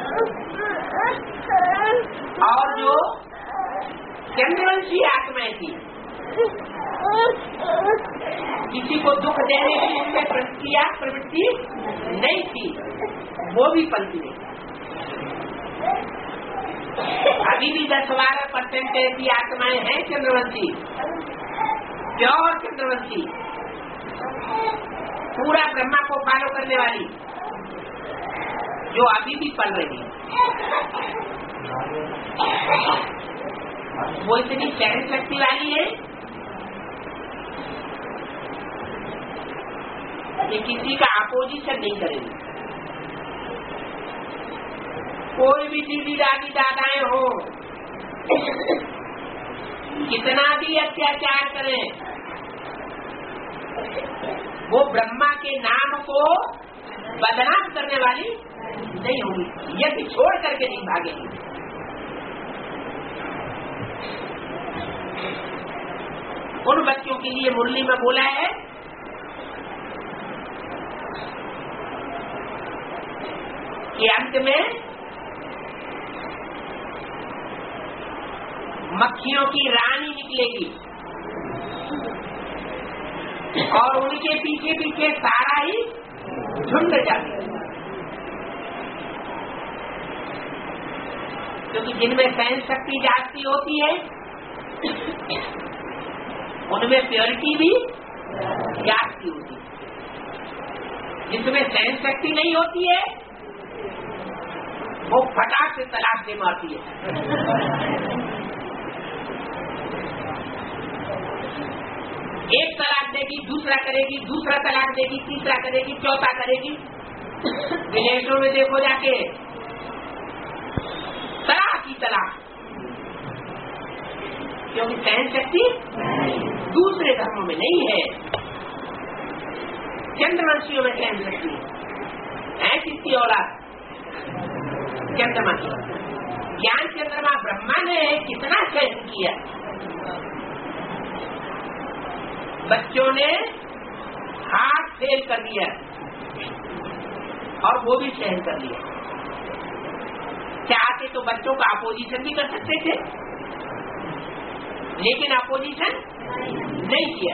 और जो चंद्रवंशी आत्माएं थी किसी को दुख देने की उनमें प्रवृत्ति नहीं थी, वो भी पलती रही। अभी भी 10-12% ऐसी आत्माएं हैं चंद्रवंशी, प्योर चंद्रवंशी, पूरा ब्रह्मा को फॉलो करने वाली, जो अभी भी पल रही है। वो इतनी सहन शक्ति वाली है कि किसी का अपोजिशन नहीं करेगी। कोई भी दीदी दादी दादाएं हो, कितना भी अत्याचार करें, वो ब्रह्मा के नाम को बदनाम करने वाली नहीं होगी, यदि छोड़ करके नहीं भागेगी। उन बच्चों के लिए मुरली में बोला है कि अंत में मक्खियों की रानी निकलेगी और उनके पीछे पीछे सारा ही झुंड जाएगा। क्योंकि जिनमें सहन शक्ति जाती होती है उनमें प्योरिटी भी जाती होती है। जिसमें सहन शक्ति नहीं होती है वो फटाक से तलाक दे मारती है। एक तलाक देगी, दूसरा करेगी, दूसरा तलाक देगी, तीसरा करेगी, चौथा करेगी। विदेशों में देखो जाके तलाक ही तलाक, क्योंकि सहन शक्ति दूसरे धर्मों में नहीं है, चंद्रवंशियों में सहन शक्ति है। किसकी औलाद? चंद्रमा की। ज्ञान चंद्रमा ब्रह्मा ने कितना सहन किया। बच्चों ने हाथ फेल कर दिया और वो भी सहन कर लिया। चाहते तो बच्चों का अपोजिशन भी कर सकते थे, लेकिन अपोजिशन नहीं किया।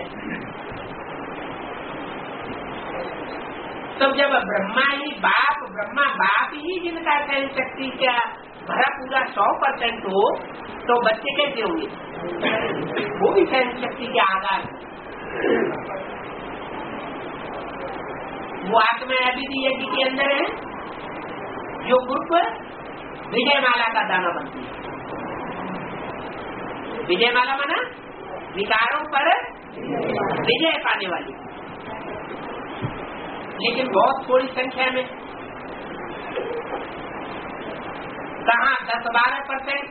तो जब ब्रह्मा बाप ही जिनका सहन शक्ति का भरा पूरा 100% हो, तो बच्चे कैसे होंगे? वो भी सहन शक्ति के आधार। वो आत्मा अभी भी यज्ञ के अंदर है, जो ग्रुप विजयमाला का दाना बनती है। विजयमाला माना विकारों पर विजय पाने वाली, लेकिन बहुत थोड़ी संख्या में। कहाँ 10-12%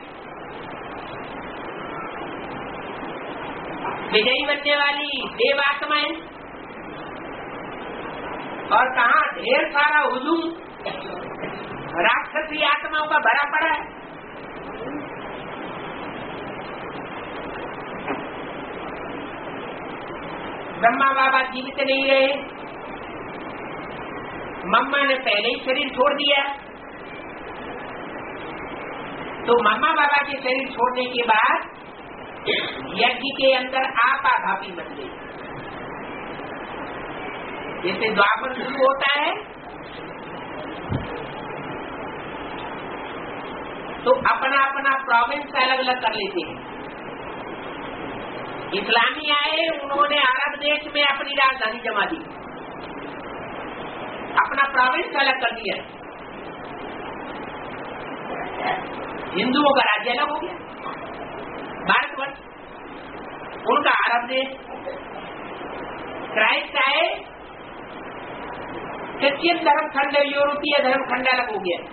विजयी बनने वाली देवात्माएं, और कहाँ ढेर सारा हुजूम राक्षसी आत्माओं का भरा पड़ा है। ब्रह्मा बाबा जीवित नहीं रहे, मम्मा ने पहले ही शरीर छोड़ दिया। तो मम्मा बाबा के शरीर छोड़ने के बाद यज्ञ के अंदर आपाधापी बन गई। जैसे द्वापर शुरू होता है तो अपना अपना प्रोविंस अलग अलग कर लेते हैं। इस्लामी आए, उन्होंने अरब देश में अपनी राजधानी जमा दी, अपना प्रोविंस अलग कर दिया। हिंदुओं का राज्य अलग हो गया, भारतवर्ष, उनका अरब देश। क्राइस्ट आए, क्रिश्चियन धर्म खंड, यूरोपीय धर्म खंड अलग हो गया,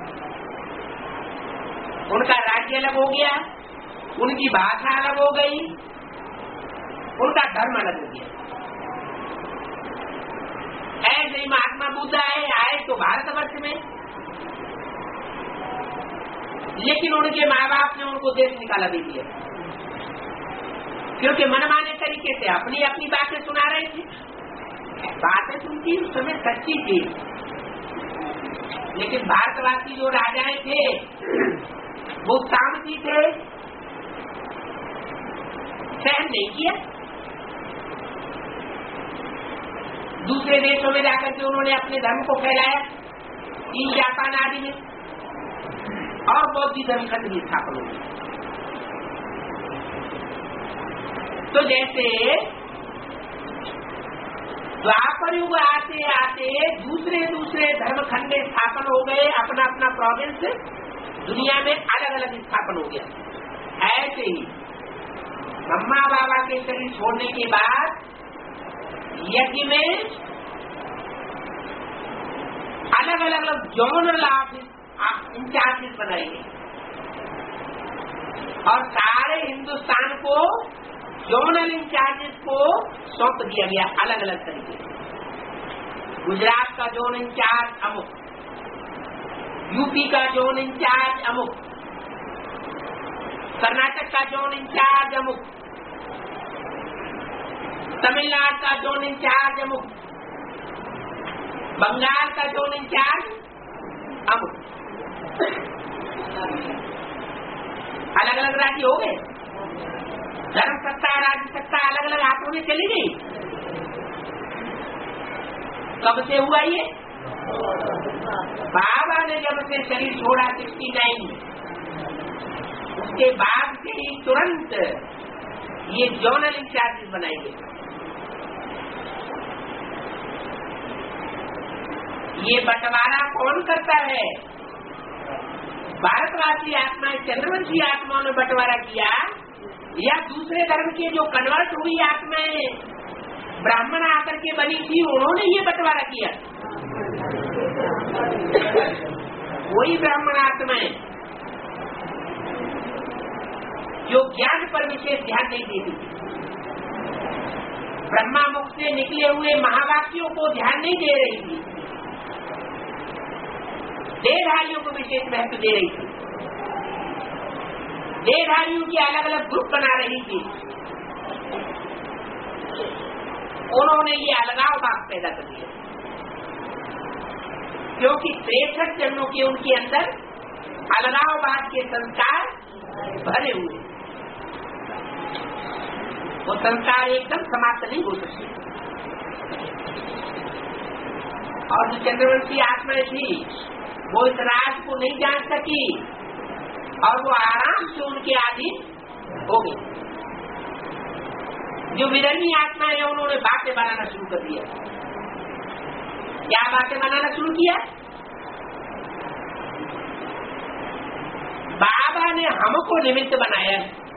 उनका राज्य अलग हो गया, उनकी भाषा अलग हो गई, उनका धर्म अलग हो गया। ऐसे ही महात्मा बुद्ध आए तो भारतवर्ष में, लेकिन उनके माँ बाप ने उनको देश निकाला दे दिया, क्योंकि मनमाने तरीके से अपनी अपनी बातें सुना रहे थे। बातें सुनती उस समय सच्ची थी, लेकिन भारतवासी जो राजाएं थे वो सामती थे, सहन नहीं किया। दूसरे देशों में जाकर के उन्होंने अपने धर्म को फैलाया, चीन, जापान आदि में, और बौद्ध धर्म खंड की स्थापना हुई। तो जैसे द्वापर युग आते आते दूसरे धर्म खंड स्थापन हो गए, अपना अपना प्रोविंस दुनिया में अलग अलग स्थापन हो गया। ऐसे ही ब्रह्मा बाबा के शरीर छोड़ने के बाद यज्ञ में अलग अलग जोनल इंचार्जेस बनाए गए, और सारे हिंदुस्तान को जोनल इंचार्जेस को सौंप दिया गया अलग अलग तरीके से। गुजरात का जोन इंचार्ज अमुक, यूपी का जोन इंचार्ज अमुक, कर्नाटक का जोन इंचार्ज अमुक, तमिलनाडु का जोन इंचार्ज अमुक, बंगाल का जोन इंचार्ज अमुक। अलग अलग राज्य हो गए, धर्म सत्ता राज्य सत्ता अलग अलग हाथों में चली गई। कब से हुआ ये? बाबा ने जब से शरीर छोड़ा 69 में, उसके बाद से ही तुरंत ये जोनल इंचार्जेस बनाए गए। ये बंटवारा कौन करता है? भारतवासी आत्माएं, चंद्रवंशी आत्माओं ने बंटवारा किया, या दूसरे धर्म के जो कन्वर्ट हुई आत्माएं ब्राह्मण आकर के बनी थी, उन्होंने ये बंटवारा किया? वही ब्राह्मण आत्माएं जो ज्ञान पर विशेष ध्यान नहीं देती, ब्रह्मा मुख से निकले हुए महावाक्यों को ध्यान नहीं दे रही थी, देहधारियों को विशेष महत्व दे रही थी। देहधारियों की अलग अलग ग्रुप बना रही थी, उन्होंने ये अलगाववाद पैदा कर दिया, क्योंकि 63 जन्मों के उनके अंदर अलगाववाद के संस्कार भरे हुए, वो संस्कार एकदम समाप्त नहीं हो सकते। और जो चंद्रवंशी आत्माएं थी वो इस राज को नहीं जान सकी और वो आराम से उनके अधीन हो गई। जो विधर्मी आत्माएं हैं उन्होंने बातें बनाना शुरू कर दिया। क्या बातें बनाना शुरू किया? बाबा ने हमको निमित्त बनाया।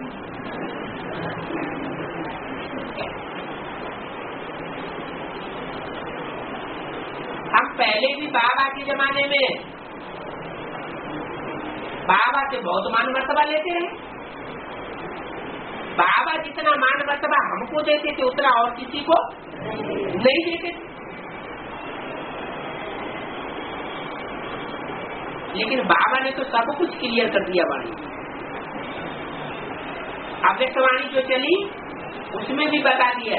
हम पहले भी बाबा के जमाने में बाबा से बहुत मान मर्तबा लेते रहे। बाबा जितना मान मर्तबा हमको देते थे उतना और किसी को नहीं देते। लेकिन बाबा ने तो सब कुछ क्लियर कर दिया। वाणी अव्यक्त वाणी जो चली उसमें भी बता दिया।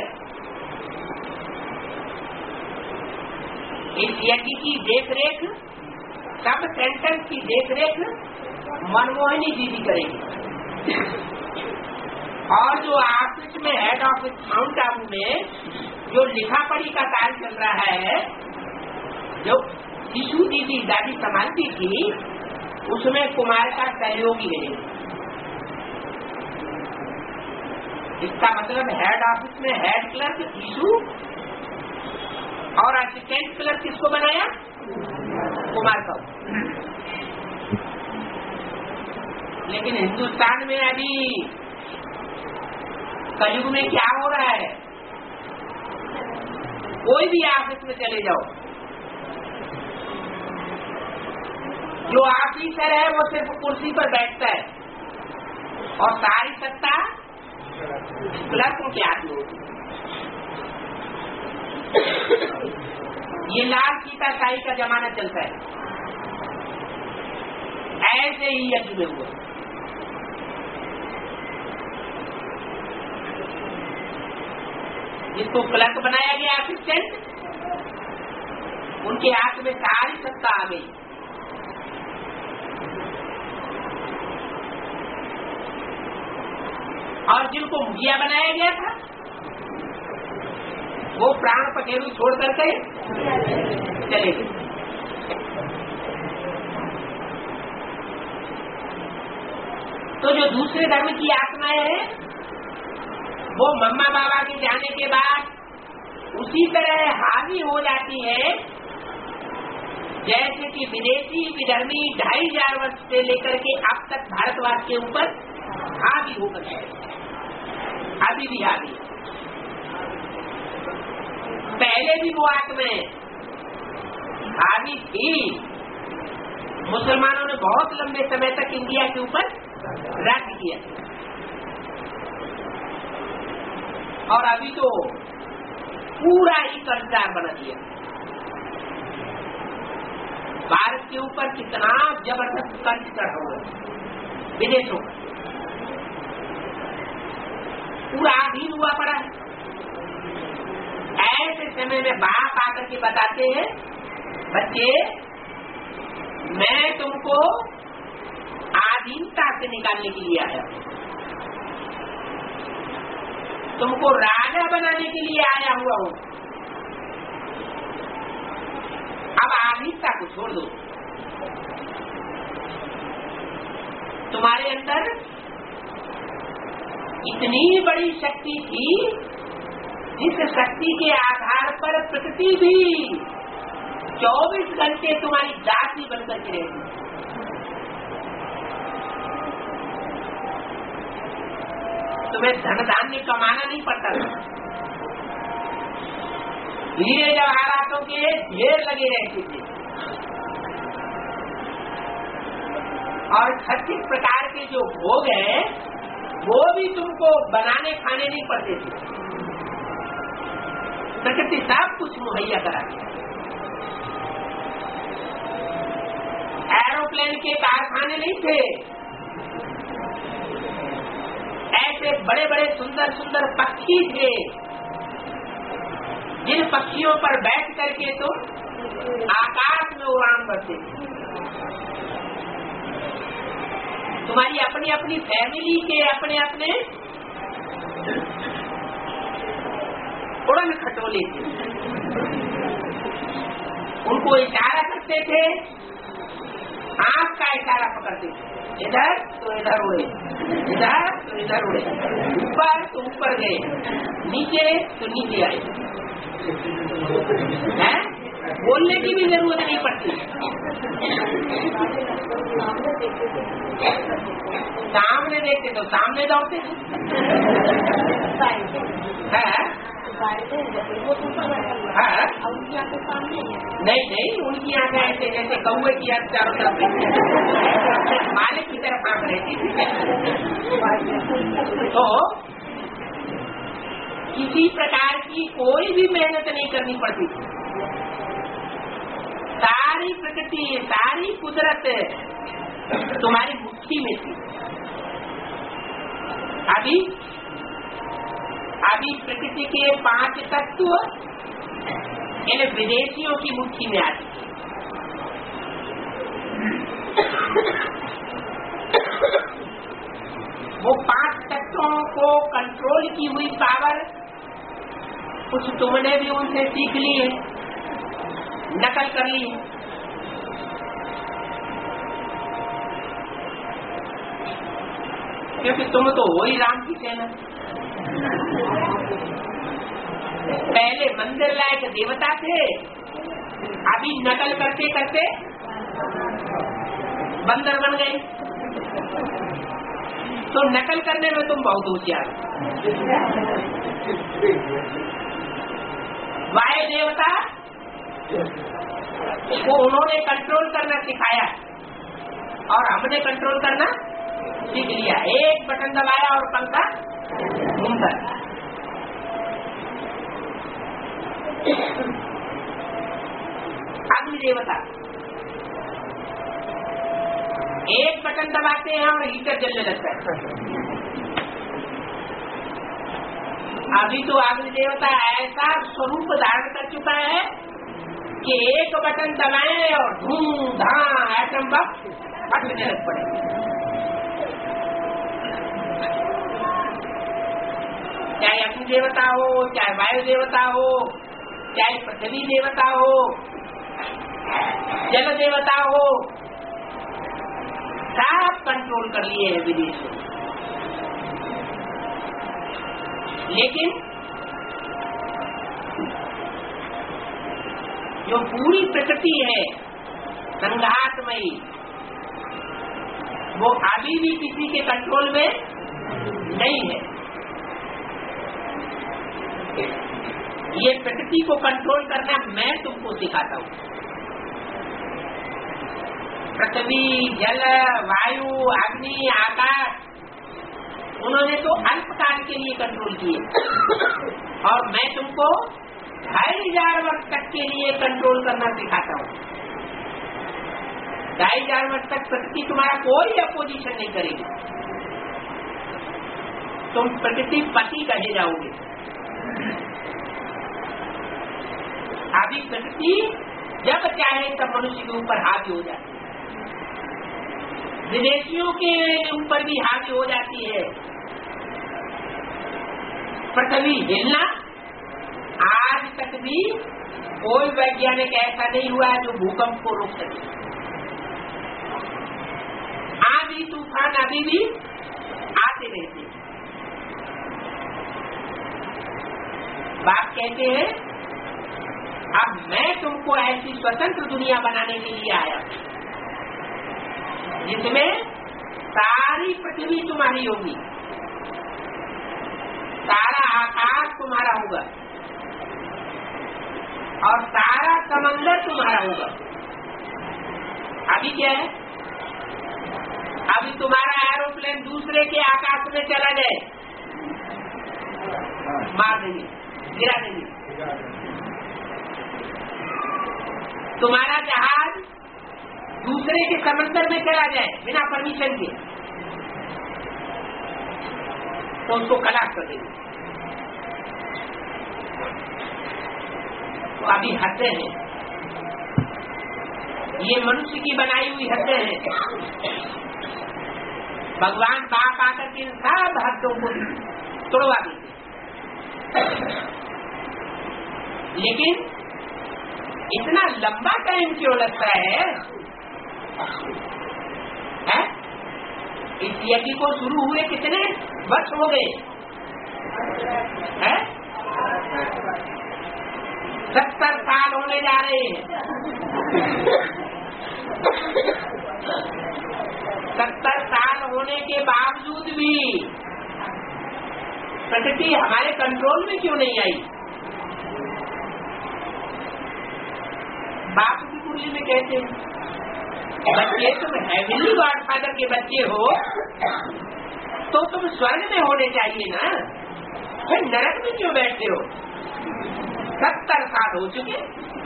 इस यज्ञ की देखरेख, सब सेंटेंस की देखरेख मनमोहिनी दीदी करेगी। और जो ऑफिस में हेड ऑफिस माउंट आबू में जो लिखा पढ़ी का कार्य चल रहा है, जो शिशु दीदी दादी संभालती थी, उसमें कुमार का सहयोगी है। इसका मतलब हेड ऑफिस में हेड क्लर्क शिशु और असिस्टेंट क्लर्क किसको बनाया? कुमार का। लेकिन हिंदुस्तान में अभी कलयुग में क्या हो रहा है? कोई भी ऑफिस में चले जाओ, जो ऑफिसर है वो सिर्फ कुर्सी पर बैठता है और सारी सत्ता क्लर्कों के हाथ में होती है। ये लाल सीता शाही का जमाना चलता है। ऐसे ही यज्ञ में हुआ। जिसको क्लर्क बनाया गया असिस्टेंट, उनके हाथ में सारी सत्ता आ गई। और जिनको मुखिया बनाया गया था वो प्राण पखेरु छोड़ करके चले गए। तो जो दूसरे धर्म की आत्माएं हैं वो मम्मा बाबा के जाने के बाद उसी तरह हावी हो जाती है जैसे कि विदेशी विधर्मी 2500 वर्ष से लेकर के अब तक भारतवास के ऊपर हावी होकर है। अभी भी हावी। पहले भी वो आत्माएं हावी थी। मुसलमानों ने बहुत लंबे समय तक इंडिया के ऊपर राज्य किया और अभी तो पूरा ही कर्जदार बना दिया। भारत के ऊपर कितना जबरदस्त कर्ज चढ़ा हुआ है विदेशों का, पूरा अधीन हुआ पड़ा है। ऐसे समय में बाप आकर के बताते हैं, बच्चे मैं तुमको आधीनता से निकालने के लिए आया हूं, तुमको राजा बनाने के लिए आया हुआ हूं। अब आधीनता को छोड़ दो। तुम्हारे अंदर इतनी बड़ी शक्ति थी जिस शक्ति के आधार पर प्रकृति भी 24 घंटे तुम्हारी दासी बनकर के रहती। तुम्हें धन धान्य कमाना नहीं पड़ता था। हीरे जवाहरातों के ढेर लगे रहते थे और 36 प्रकार के जो भोग है वो भी तुमको बनाने खाने नहीं पड़ते थे। प्रकृति सब कुछ मुहैया करा। एरोप्लेन के कारखाने नहीं थे, ऐसे बड़े बड़े सुंदर सुंदर पक्षी थे, जिन पक्षियों पर बैठ करके तो आकाश में उड़ान भरते थे। तुम्हारी अपनी अपनी फैमिली के अपने अपने उड़न खटोले थे, उनको इशारा करते थे, आंख का इशारा पकड़ते थे, इधर तो इधर उड़े, इधर तो इधर उड़े, ऊपर तो ऊपर गए, नीचे तो नीचे आए। हैं? बोलने की भी जरूरत नहीं पड़ती। सामने देखते तो सामने दौड़ते हैं। नहीं नहीं, उनकी आंखें ऐसे जैसे कौवे की आंख चारों तरफ मालिक की तरफ आंख रहती थी। तो किसी प्रकार की कोई भी मेहनत नहीं करनी पड़ती थी। सारी प्रकृति, सारी कुदरत तुम्हारी मुट्ठी में थी। अभी प्रकृति के 5 तत्व इन विदेशियों की मुट्ठी में आते। वो 5 तत्वों को कंट्रोल की हुई पावर कुछ तुमने भी उनसे सीख ली है, नकल कर ली है। क्योंकि तुम तो हो ही राम की सेना। पहले मंदिर लायक देवता थे, अभी नकल करते करते बंदर बन गए। तो नकल करने में तुम बहुत होशियार। वायु देवता को उन्होंने कंट्रोल करना सिखाया और हमने कंट्रोल करना सीख लिया। एक बटन दबाया और पंखा घूमता। अग्नि देवता एक बटन दबाते हैं और हीटर जलने लगता है। अभी तो अग्नि देवता ऐसा स्वरूप धारण कर चुका है कि एक बटन दबाएं और धूम धाम एटम बम फटने लग पड़े। चाहे अग्नि देवता हो, चाहे वायु देवता हो, चाहे पृथ्वी देवता हो, जल देवता हो, सब कंट्रोल कर लिए हैं विदेश में। लेकिन जो पूरी प्रकृति है संघातमयी, वो अभी भी किसी के कंट्रोल में नहीं है। ये प्रकृति को कंट्रोल करना मैं तुमको सिखाता हूँ। पृथ्वी, जल, वायु, अग्नि, आकाश, उन्होंने तो अल्पकाल के लिए कंट्रोल किए और मैं तुमको 2500 वर्ष तक के लिए कंट्रोल करना सिखाता हूँ। 2500 वर्ष तक प्रकृति तुम्हारा कोई अपोजिशन नहीं करेगी। तुम प्रकृति पति कहे जाओगे। अभी प्रकृति जब चाहे तब मनुष्य के ऊपर हावी हो जाती है, विदेशियों के ऊपर भी हावी हो जाती है। पृथ्वी हिलना आज तक भी कोई वैज्ञानिक ऐसा नहीं हुआ है जो भूकंप को रोक सके। आंधी तूफान अभी भी आते रहते हैं। बाप कहते हैं अब मैं तुमको ऐसी स्वतंत्र दुनिया बनाने के लिए आया जिसमें सारी पृथ्वी तुम्हारी होगी, सारा आकाश तुम्हारा होगा और सारा समंदर तुम्हारा होगा। अभी क्या है? अभी तुम्हारा एरोप्लेन दूसरे के आकाश में चला जाए, मार देंगे, गिरा देंगे। तुम्हारा जहाज दूसरे के समंदर में चला जाए बिना परमिशन के, तो उसको खलास कर देंगे। तो अभी हदें हैं, ये मनुष्य की बनाई हुई हदें हैं। भगवान बाप आकर के इन सब हदों को तोड़वा देते। लेकिन इतना लंबा टाइम क्यों लगता है? इस यज्ञ को शुरू हुए कितने वर्ष हो गए हैं? 70 साल होने जा रहे हैं। 70 साल होने के बावजूद भी प्रकृति हमारे कंट्रोल में क्यों नहीं आई? बाप की कुंडली में कहते हैं बच्चे तुम हेवनली गॉडफादर के बच्चे हो तो तुम स्वर्ग में होने चाहिए ना, फिर नरक में क्यों बैठते हो? 70 साल हो चुके,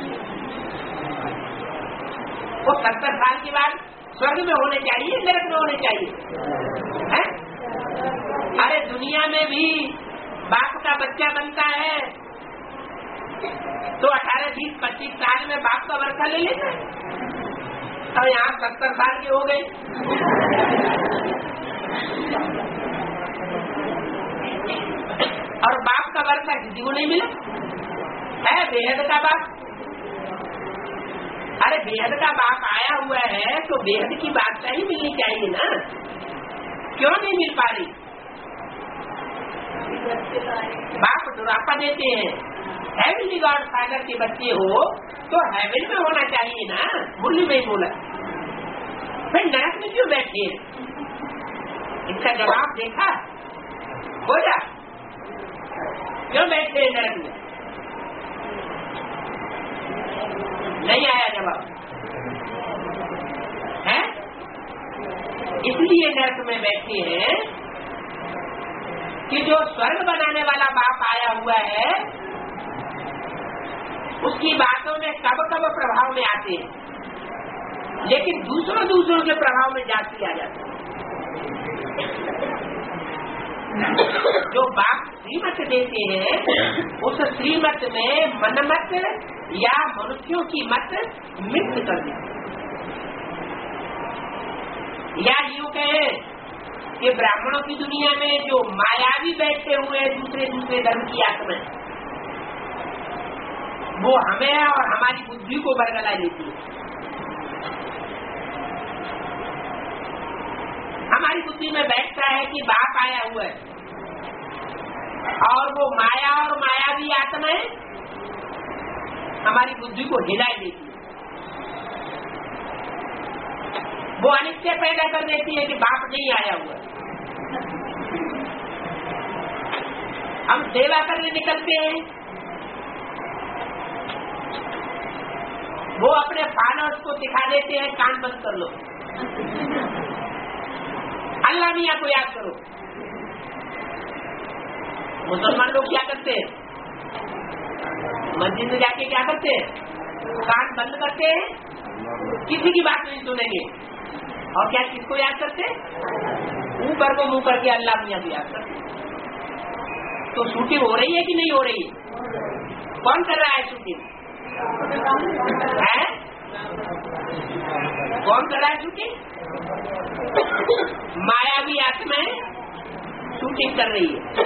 वो 70 साल के बाद स्वर्ग में होने चाहिए, नरक में होने चाहिए है? अरे दुनिया में भी बाप का बच्चा बनता है तो 18, 20, 25 साल में बाप का वर्षा ले लेता है। अब यहाँ 70 साल के हो गए। और बाप का वर्षा किसी को नहीं मिला है, बेहद का बाप। अरे बेहद का बाप आया हुआ है तो बेहद की बादशाह ही मिलनी चाहिए ना, क्यों नहीं मिल पा रही? बाप दुरापा देते हैं। हेवनली गॉड फादर के बच्चे हो तो हेवन में होना चाहिए ना, मुरली में बोला। फिर नरक में क्यों बैठे? इसका जवाब देखा हो जा, क्यों बैठे नरक में? नहीं आया जवाब है। इसलिए नरक में बैठे हैं कि जो स्वर्ग बनाने वाला बाप आया हुआ है उसकी बातों में कब कब प्रभाव में आते हैं, लेकिन दूसरों के प्रभाव में जाती आ जाती है। जो बाप श्रीमत देते हैं उस श्रीमत में मनमत या मनुष्यों की मत मिक्स कर देते, या यूँ कहें कि ब्राह्मणों की दुनिया में जो मायावी बैठे हुए दूसरे धर्म की आत्मा वो हमें और हमारी बुद्धि को बरगला देती है। हमारी बुद्धि में बैठता है कि बाप आया हुआ है और वो माया और मायावी आत्माएं हमारी बुद्धि को हिला देती है। वो अनिश्चय पैदा कर देती है कि बाप नहीं आया हुआ है। हम सेवा करने निकलते हैं, वो अपने फॉलोअर्स को दिखा देते हैं कान बंद कर लो, अल्लाह मियां को याद करो। मुसलमान लोग क्या करते हैं? मस्जिद में जाके क्या करते हैं? कान बंद करते हैं, किसी की बात नहीं सुनेंगे। और क्या किसको याद करते हैं? ऊपर को मुंह करके अल्लाह मियां को याद करते। तो शूटिंग हो रही है कि नहीं हो रही है? कौन कर रहा है शूटिंग? है? कौन कर रहा है शूटिंग? मायावी आत्माएं शूटिंग कर रही है।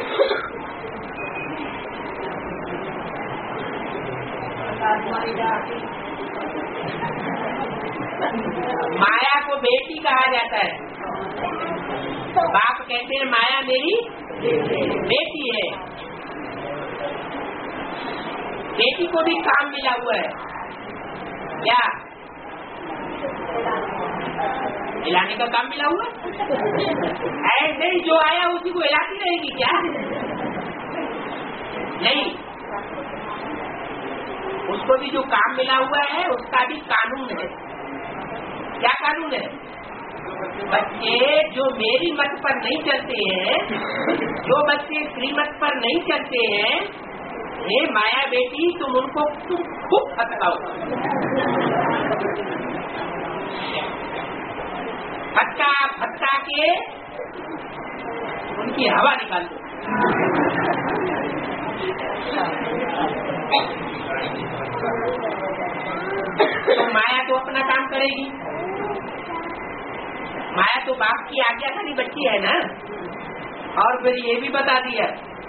माया को बेटी कहा जाता है। बाप कहते हैं माया मेरी बेटी है। बेटी को भी काम मिला हुआ है, क्या हिलाने का काम मिला हुआ? ऐसे ही जो आया उसी को हिलाती रहेगी क्या? नहीं, उसको भी जो काम मिला हुआ है उसका भी कानून है। क्या कानून है? बच्चे जो मेरी मत पर नहीं चलते हैं, जो बच्चे श्रीमत पर नहीं चलते हैं, हे माया बेटी तुम उनको खूब फटकाओ, फटका के उनकी हवा निकाल दो। तो माया तो अपना काम करेगी, माया तो बाप की आज्ञाकारी बच्ची है ना। और फिर ये भी बता दिया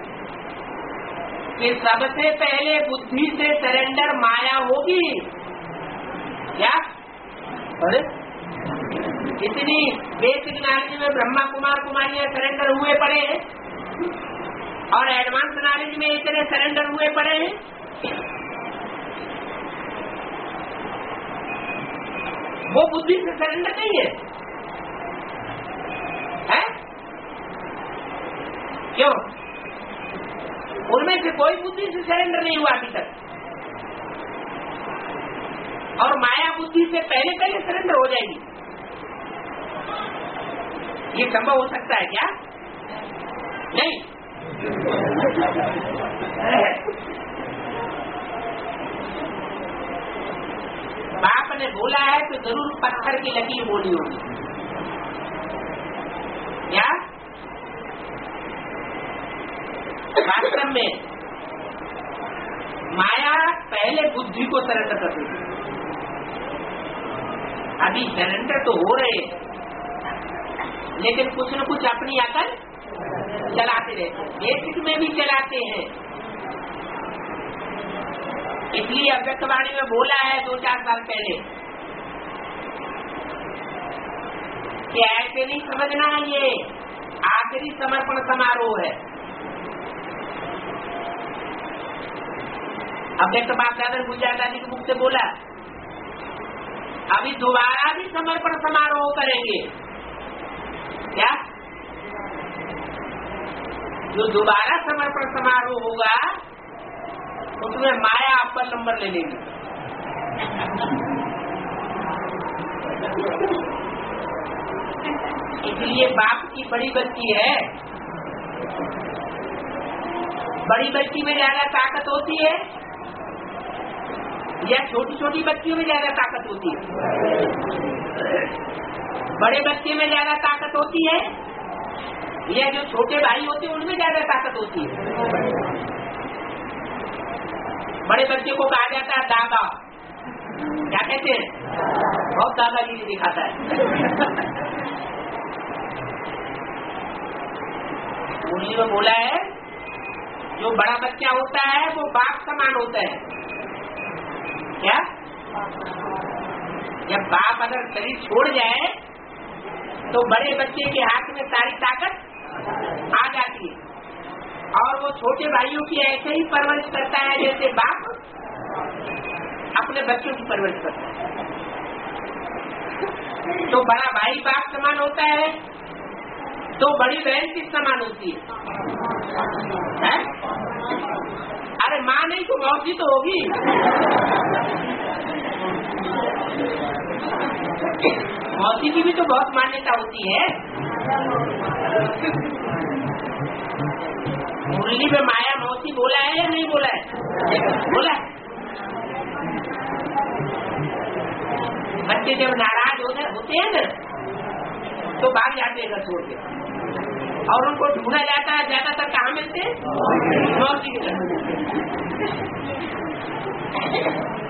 कि सबसे पहले बुद्धि से सरेंडर माया होगी। क्या? अरे इतनी बेसिक नॉलेज में ब्रह्मा कुमार कुमारियां सरेंडर हुए पड़े हैं और एडवांस नॉलेज में इतने सरेंडर हुए पड़े हैं। वो बुद्धि से सरेंडर नहीं है, है? क्यों? उनमें से कोई बुद्धि से सरेंडर नहीं हुआ अभी तक। और माया बुद्धि से पहले पहले सरेंडर हो जाएगी। ये संभव हो सकता है क्या? नहीं। बाप ने बोला है तो जरूर पत्थर की लकीर बोली होगी। क्या? वास्तव में माया पहले बुद्धि को सरेंडर कर देती। अभी सरेंडर तो हो रहे हैं लेकिन कुछ न कुछ अपनी अकल चलाते रहते हैं, बेसिक में भी चलाते हैं। इसलिए अव्यक्तवाणी में बोला है 2-4 साल पहले कि ऐसे नहीं समझना, ये आखिरी समर्पण समारोह है। अव्यक्त बाप दादा गुजरात दादी के मुख से बोला, अभी दोबारा भी समर्पण समारोह करेंगे। क्या? जो दोबारा समर्पण समारोह होगा उसमें माया अव्वल नंबर ले लेगी। इसलिए बाप की बड़ी बच्ची है, बड़ी बच्ची में ज्यादा ताकत होती है या छोटी छोटी बच्चियों में ज्यादा ताकत होती है? बड़े बच्चे में ज्यादा ताकत होती है या जो छोटे भाई होते हैं उनमें ज्यादा ताकत होती है? बड़े बच्चे को कहा जाता है दादा, क्या कहते हैं? बहुत दादागिरी दिखाता है। मुरली में बोला है जो बड़ा बच्चा होता है वो बाप समान होता है। क्या? जब बाप अगर शरीर छोड़ जाए तो बड़े बच्चे के हाथ में सारी ताकत आ जाती है और वो छोटे भाइयों की ऐसे ही परवरिश करता है जैसे बाप अपने बच्चों की परवरिश करता है। तो बड़ा भाई बाप समान होता है तो बड़ी बहन किस समान होती है? अरे माँ नहीं तो मौसी तो होगी। मौसी की भी तो बहुत मान्यता होती है। मुरली में माया मौसी बोला है या नहीं बोला है? बोला है। बच्चे जब नाराज होते हैं ना तो भाग जाते हैं घर छोड़ के और उनको ढूंढा जाता है, ज्यादातर कहाँ मिलते हैं? मौसी के घर।